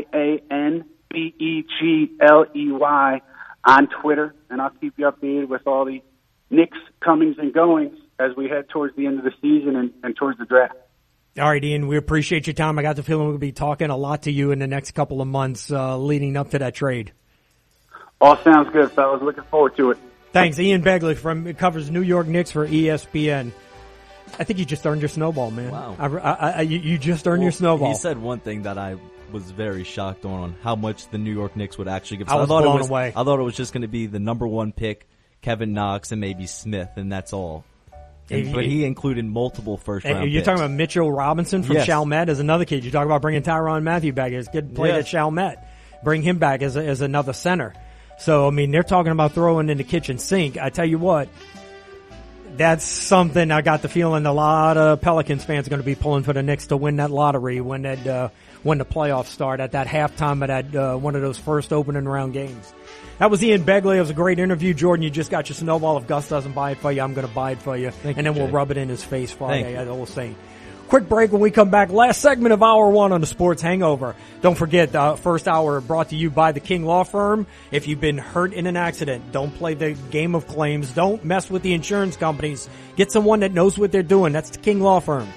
IANBEGLEY, on Twitter, and I'll keep you updated with all the Knicks comings and goings as we head towards the end of the season and towards the draft. All right, Ian, we appreciate your time. I got the feeling we'll be talking a lot to you in the next couple of months leading up to that trade. All sounds good, fellas. Looking forward to it. Thanks. Ian Begley covers New York Knicks for ESPN. I think you just earned your snowball, man. Wow. You just earned your snowball. He said one thing that I was very shocked on how much the New York Knicks would actually give. I was blown away. I thought it was just going to be the number one pick, Kevin Knox, and maybe Smith, and that's all. But he included multiple first-round picks. You're talking about Mitchell Robinson from Chalmette as another kid. You talk about bringing Tyrann Mathieu back. His kid played at Chalmette. Bring him back as another center. So, they're talking about throwing in the kitchen sink. I tell you what, that's something I got the feeling a lot of Pelicans fans are going to be pulling for the Knicks to win that lottery when the playoffs start at that halftime of that one of those first opening round games. That was Ian Begley. It was a great interview. Jordan, you just got your snowball. If Gus doesn't buy it for you, I'm going to buy it for you. And then we'll rub it in his face Friday, as I was saying. Quick break when we come back. Last segment of Hour 1 on the Sports Hangover. Don't forget, the first hour brought to you by the King Law Firm. If you've been hurt in an accident, don't play the game of claims. Don't mess with the insurance companies. Get someone that knows what they're doing. That's the King Law Firm.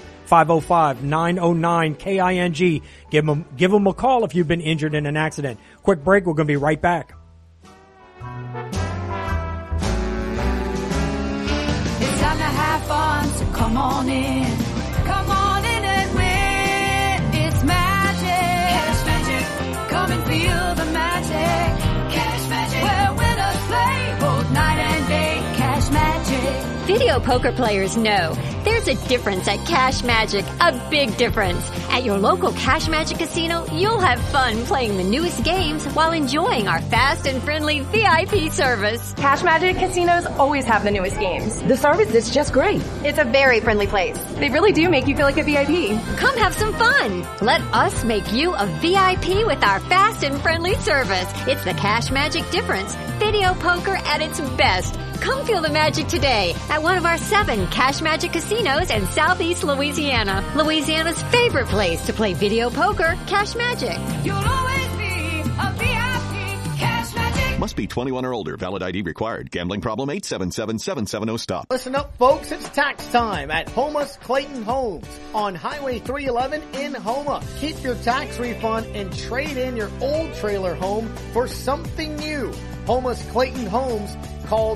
505-909-KING. Give them a call if you've been injured in an accident. Quick break. We're going to be right back. It's time to have fun, so come on in. Come on in and win. It's magic. Cash Magic. Come and feel the magic. Cash Magic. Where winners play both night and day. Cash Magic. Video poker players know there's a difference at Cash Magic, a big difference. At your local Cash Magic casino, you'll have fun playing the newest games while enjoying our fast and friendly VIP service. Cash Magic casinos always have the newest games. The service is just great. It's a very friendly place. They really do make you feel like a VIP. Come have some fun. Let us make you a VIP with our fast and friendly service. It's the Cash Magic difference. Video poker at its best. Come feel the magic today at one of our 7 Cash Magic casinos in Southeast Louisiana. Louisiana's favorite place to play video poker, Cash Magic. You'll always be a VIP. Cash Magic. Must be 21 or older. Valid ID required. Gambling problem? 877-770-STOP. Listen up, folks. It's tax time at Homa's Clayton Homes on Highway 311 in Houma. Keep your tax refund and trade in your old trailer home for something new. Homa's Clayton Homes. Call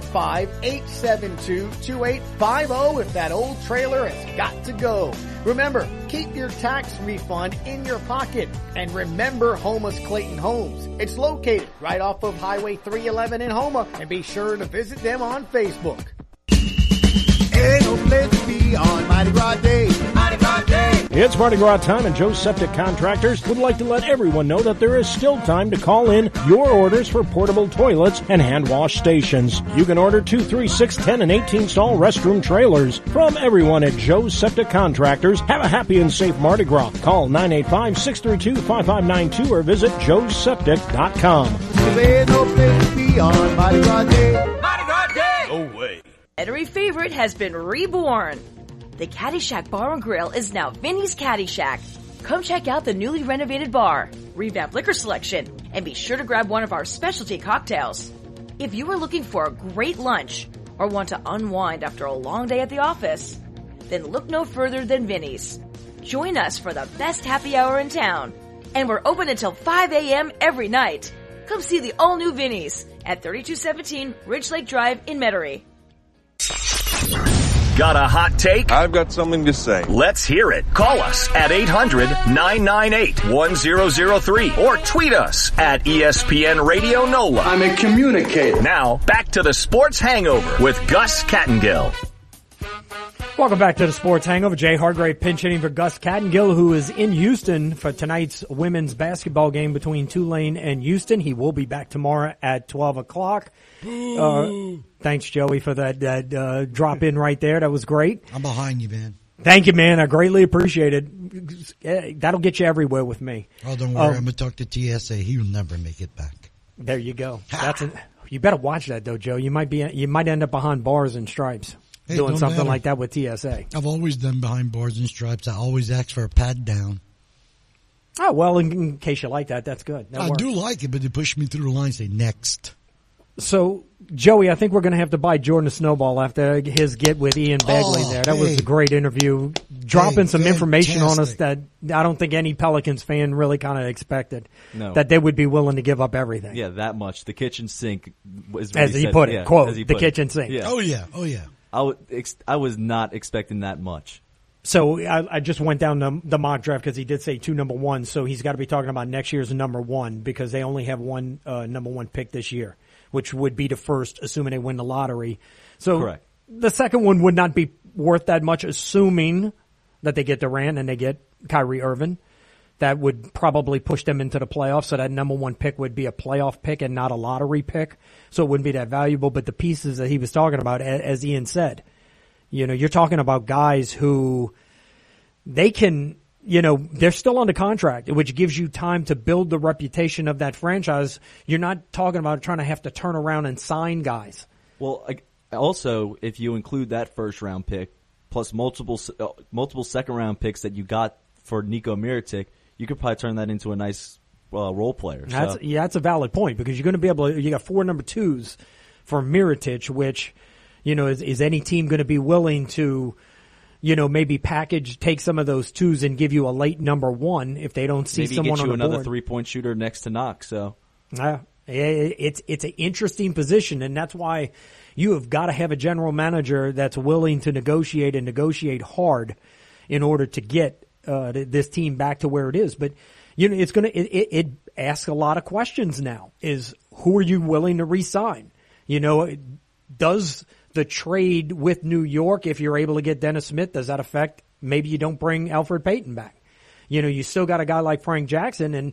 985-872-2850 if that old trailer has got to go. Remember, keep your tax refund in your pocket. And remember Homa's Clayton Homes. It's located right off of Highway 311 in Houma. And be sure to visit them on Facebook. Ain't no place to be on Mardi Gras Day. Mardi Gras Day. It's Mardi Gras time, and Joe's Septic Contractors would like to let everyone know that there is still time to call in your orders for portable toilets and hand wash stations. You can order 2, 3, 6, 10, and 18 stall restroom trailers from everyone at Joe's Septic Contractors. Have a happy and safe Mardi Gras. Call 985-632-5592 or visit joesseptic.com. There's no place to be on Mardi Gras Day. Mardi Gras Day. No way. Eatery favorite has been reborn. The Caddy Shack Bar and Grill is now Vinny's Caddy Shack. Come check out the newly renovated bar, revamped liquor selection, and be sure to grab one of our specialty cocktails. If you are looking for a great lunch or want to unwind after a long day at the office? Then look no further than Vinny's. Join us for the best happy hour in town. And we're open until 5 a.m. every night. Come see the all-new Vinny's at 3217 Ridge Lake Drive in Metairie. Got a hot take? I've got something to say. Let's hear it. Call us at 800-998-1003 or tweet us at ESPN Radio NOLA. I'm a communicator. Now, back to the Sports Hangover with Gus Kattengill. Welcome back to the Sports Hangover. Jay Hargrave pinch hitting for Gus Kattengill, who is in Houston for tonight's women's basketball game between Tulane and Houston. He will be back tomorrow at 12 o'clock. Thanks, Joey, for that drop in right there. That was great. I'm behind you, man. Thank you, man. I greatly appreciate it. That'll get you everywhere with me. Oh, don't worry. I'm going to talk to TSA. He'll never make it back. There you go. You better watch that, though, Joe. You might end up behind bars and stripes. Hey, doing something matter. like that with TSA. I've always done behind bars and stripes. I always ask for a pat down. Oh, well, in case you like that, that's good. I do like it, but they push me through the line and say, next. So, Joey, I think we're going to have to buy Jordan a snowball after his get with Ian Begley there. That was a great interview. Dropping some information on us that I don't think any Pelicans fan really kind of expected. No. That they would be willing to give up everything. Yeah, that much. The kitchen sink was as he put it, quote, the kitchen sink. Yeah. Oh, yeah. Oh, yeah. I was not expecting that much. So I just went down the mock draft because he did say 2 number ones. So he's got to be talking about next year's number one because they only have one number one pick this year, which would be the first, assuming they win the lottery. So correct. The second one would not be worth that much, assuming that they get Durant and they get Kyrie Irving. That would probably push them into the playoffs. So that number one pick would be a playoff pick and not a lottery pick. So it wouldn't be that valuable. But the pieces that he was talking about, as Ian said, you're talking about guys who they can, they're still under contract, which gives you time to build the reputation of that franchise. You're not talking about trying to have to turn around and sign guys. Well, also, if you include that first round pick plus multiple second round picks that you got for Nico Mirotic, you could probably turn that into a nice role player. That's a valid point because you're going to be able to. You got 4 number 2s for Mirotic, which is any team going to be willing to, maybe take some of those 2s and give you a late number 1 if they don't see maybe someone get you on the another board. 3-point shooter next to Knox. So it's an interesting position, and that's why you have got to have a general manager that's willing to negotiate and negotiate hard in order to get this team back to where it is. But it's going to it asks a lot of questions now. Is who are you willing to re-sign? Does the trade with New York, if you're able to get Dennis Smith, does that affect maybe you don't bring Elfrid Payton back? You still got a guy like Frank Jackson, and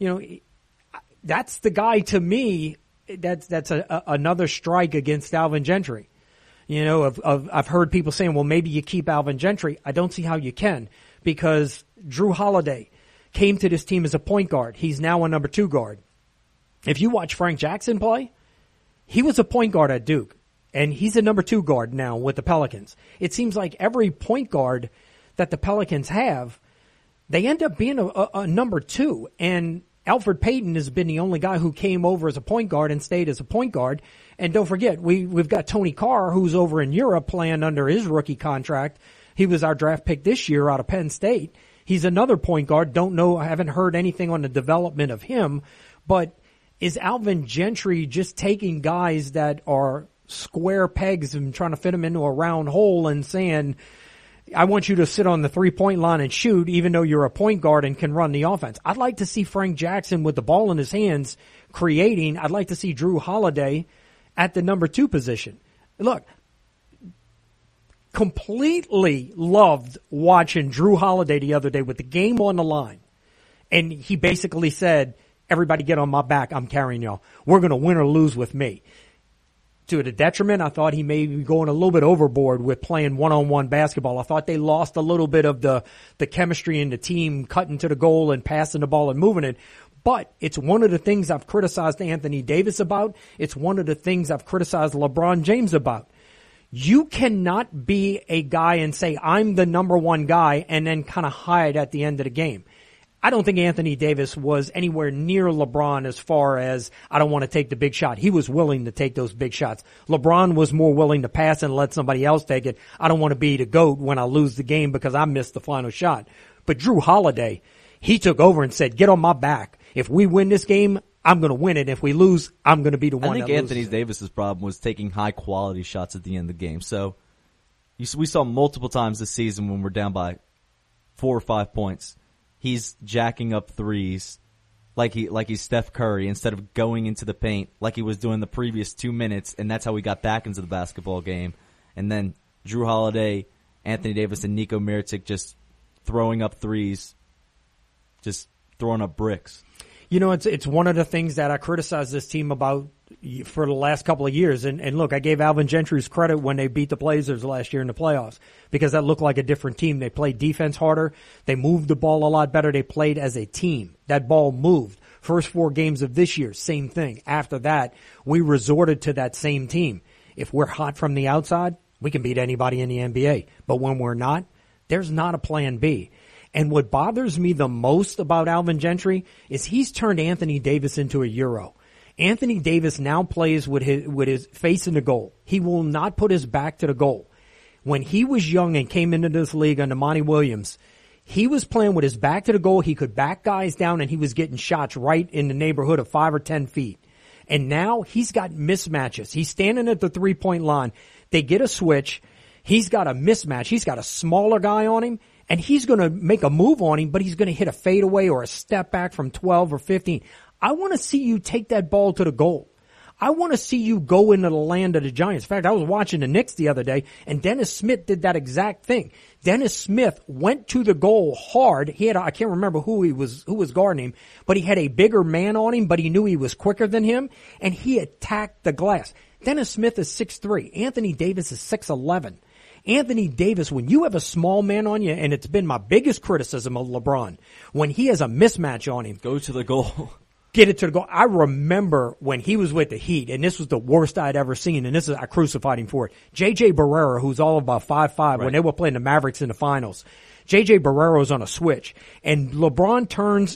that's the guy to me. That's another strike against Alvin Gentry. I've heard people saying, well, maybe you keep Alvin Gentry. I don't see how you can because Drew Holiday came to this team as a point guard. He's now a number 2 guard. If you watch Frank Jackson play, he was a point guard at Duke, and he's a number 2 guard now with the Pelicans. It seems like every point guard that the Pelicans have, they end up being a number 2, and Elfrid Payton has been the only guy who came over as a point guard and stayed as a point guard. And don't forget, we've got Tony Carr, who's over in Europe playing under his rookie contract. He was our draft pick this year out of Penn State. He's another point guard. Don't know, I haven't heard anything on the development of him. But is Alvin Gentry just taking guys that are square pegs and trying to fit them into a round hole and saying, I want you to sit on the 3-point line and shoot, even though you're a point guard and can run the offense? I'd like to see Frank Jackson with the ball in his hands creating. I'd like to see Drew Holiday at the number 2 position. Look, completely loved watching Drew Holiday the other day with the game on the line. And he basically said, everybody get on my back. I'm carrying y'all. We're going to win or lose with me. To the detriment, I thought he may be going a little bit overboard with playing one-on-one basketball. I thought they lost a little bit of the chemistry in the team, cutting to the goal and passing the ball and moving it. But it's one of the things I've criticized Anthony Davis about. It's one of the things I've criticized LeBron James about. You cannot be a guy and say, I'm the number 1 guy, and then kind of hide at the end of the game. I don't think Anthony Davis was anywhere near LeBron as far as I don't want to take the big shot. He was willing to take those big shots. LeBron was more willing to pass and let somebody else take it. I don't want to be the GOAT when I lose the game because I missed the final shot. But Drew Holiday, he took over and said, get on my back. If we win this game, I'm going to win it. If we lose, I'm going to be the one that loses. I think Anthony Davis's problem was taking high-quality shots at the end of the game. So we saw multiple times this season when we're down by 4 or 5 points, he's jacking up threes like he's Steph Curry instead of going into the paint like he was doing the previous 2 minutes, and that's how we got back into the basketball game. And then Drew Holiday, Anthony Davis, and Nico Mirotic just throwing up threes, just throwing up bricks. You know, it's one of the things that I criticized this team about for the last couple of years. And look, I gave Alvin Gentry's credit when they beat the Blazers last year in the playoffs because that looked like a different team. They played defense harder. They moved the ball a lot better. They played as a team. That ball moved. First 4 games of this year, same thing. After that, we resorted to that same team. If we're hot from the outside, we can beat anybody in the NBA. But when we're not, there's not a plan B. And what bothers me the most about Alvin Gentry is he's turned Anthony Davis into a Euro. Anthony Davis now plays with his face in the goal. He will not put his back to the goal. When he was young and came into this league under Monty Williams, he was playing with his back to the goal. He could back guys down and he was getting shots right in the neighborhood of 5 or 10 feet. And now he's got mismatches. He's standing at the 3-point line. They get a switch. He's got a mismatch. He's got a smaller guy on him. And he's going to make a move on him, but he's going to hit a fadeaway or a step back from 12 or 15. I want to see you take that ball to the goal. I want to see you go into the land of the Giants. In fact, I was watching the Knicks the other day, and Dennis Smith did that exact thing. Dennis Smith went to the goal hard. He had, I can't remember who was guarding him, but he had a bigger man on him, but he knew he was quicker than him, and he attacked the glass. Dennis Smith is 6'3". Anthony Davis is 6'11". Anthony Davis, when you have a small man on you, and it's been my biggest criticism of LeBron, when he has a mismatch on him. Go to the goal. Get it to the goal. I remember when he was with the Heat, and this was the worst I'd ever seen, and I crucified him for it. J.J. Barrera, who's all about 5'5", right, when they were playing the Mavericks in the finals. J.J. Barrera's on a switch, and LeBron turns,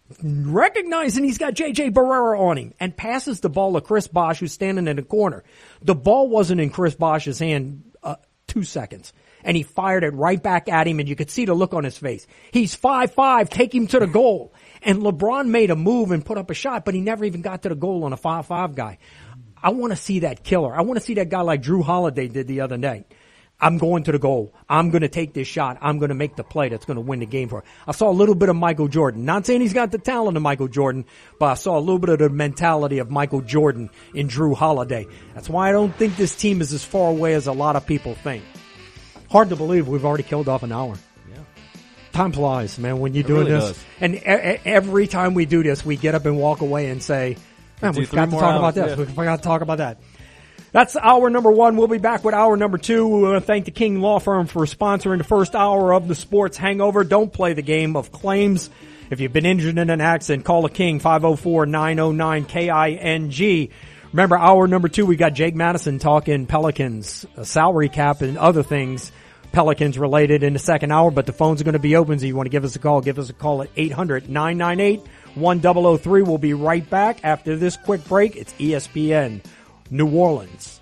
recognizing he's got J.J. Barrera on him, and passes the ball to Chris Bosh, who's standing in the corner. The ball wasn't in Chris Bosh's hand 2 seconds. And he fired it right back at him, and you could see the look on his face. He's 5'5", take him to the goal. And LeBron made a move and put up a shot, but he never even got to the goal on a 5'5" guy. I want to see that killer. I want to see that guy like Drew Holiday did the other night. I'm going to the goal. I'm going to take this shot. I'm going to make the play that's going to win the game for him. I saw a little bit of Michael Jordan. Not saying he's got the talent of Michael Jordan, but I saw a little bit of the mentality of Michael Jordan in Drew Holiday. That's why I don't think this team is as far away as a lot of people think. Hard to believe we've already killed off an hour. Yeah. Time flies, man, when you're doing this. Does. And every time we do this, we get up and walk away and say, man, we forgot to talk about this. Yeah. We forgot to talk about that. That's hour number 1. We'll be back with hour number 2. We want to thank the King Law Firm for sponsoring the first hour of the Sports Hangover. Don't play the game of claims. If you've been injured in an accident, call the King, 504-909-KING. Remember, hour number 2, we got Jake Madison talking Pelicans, salary cap, and other things Pelicans related in the second hour, but the phones are going to be open, so you want to give us a call at 800-998-1003. We'll be right back after this quick break. It's ESPN New Orleans.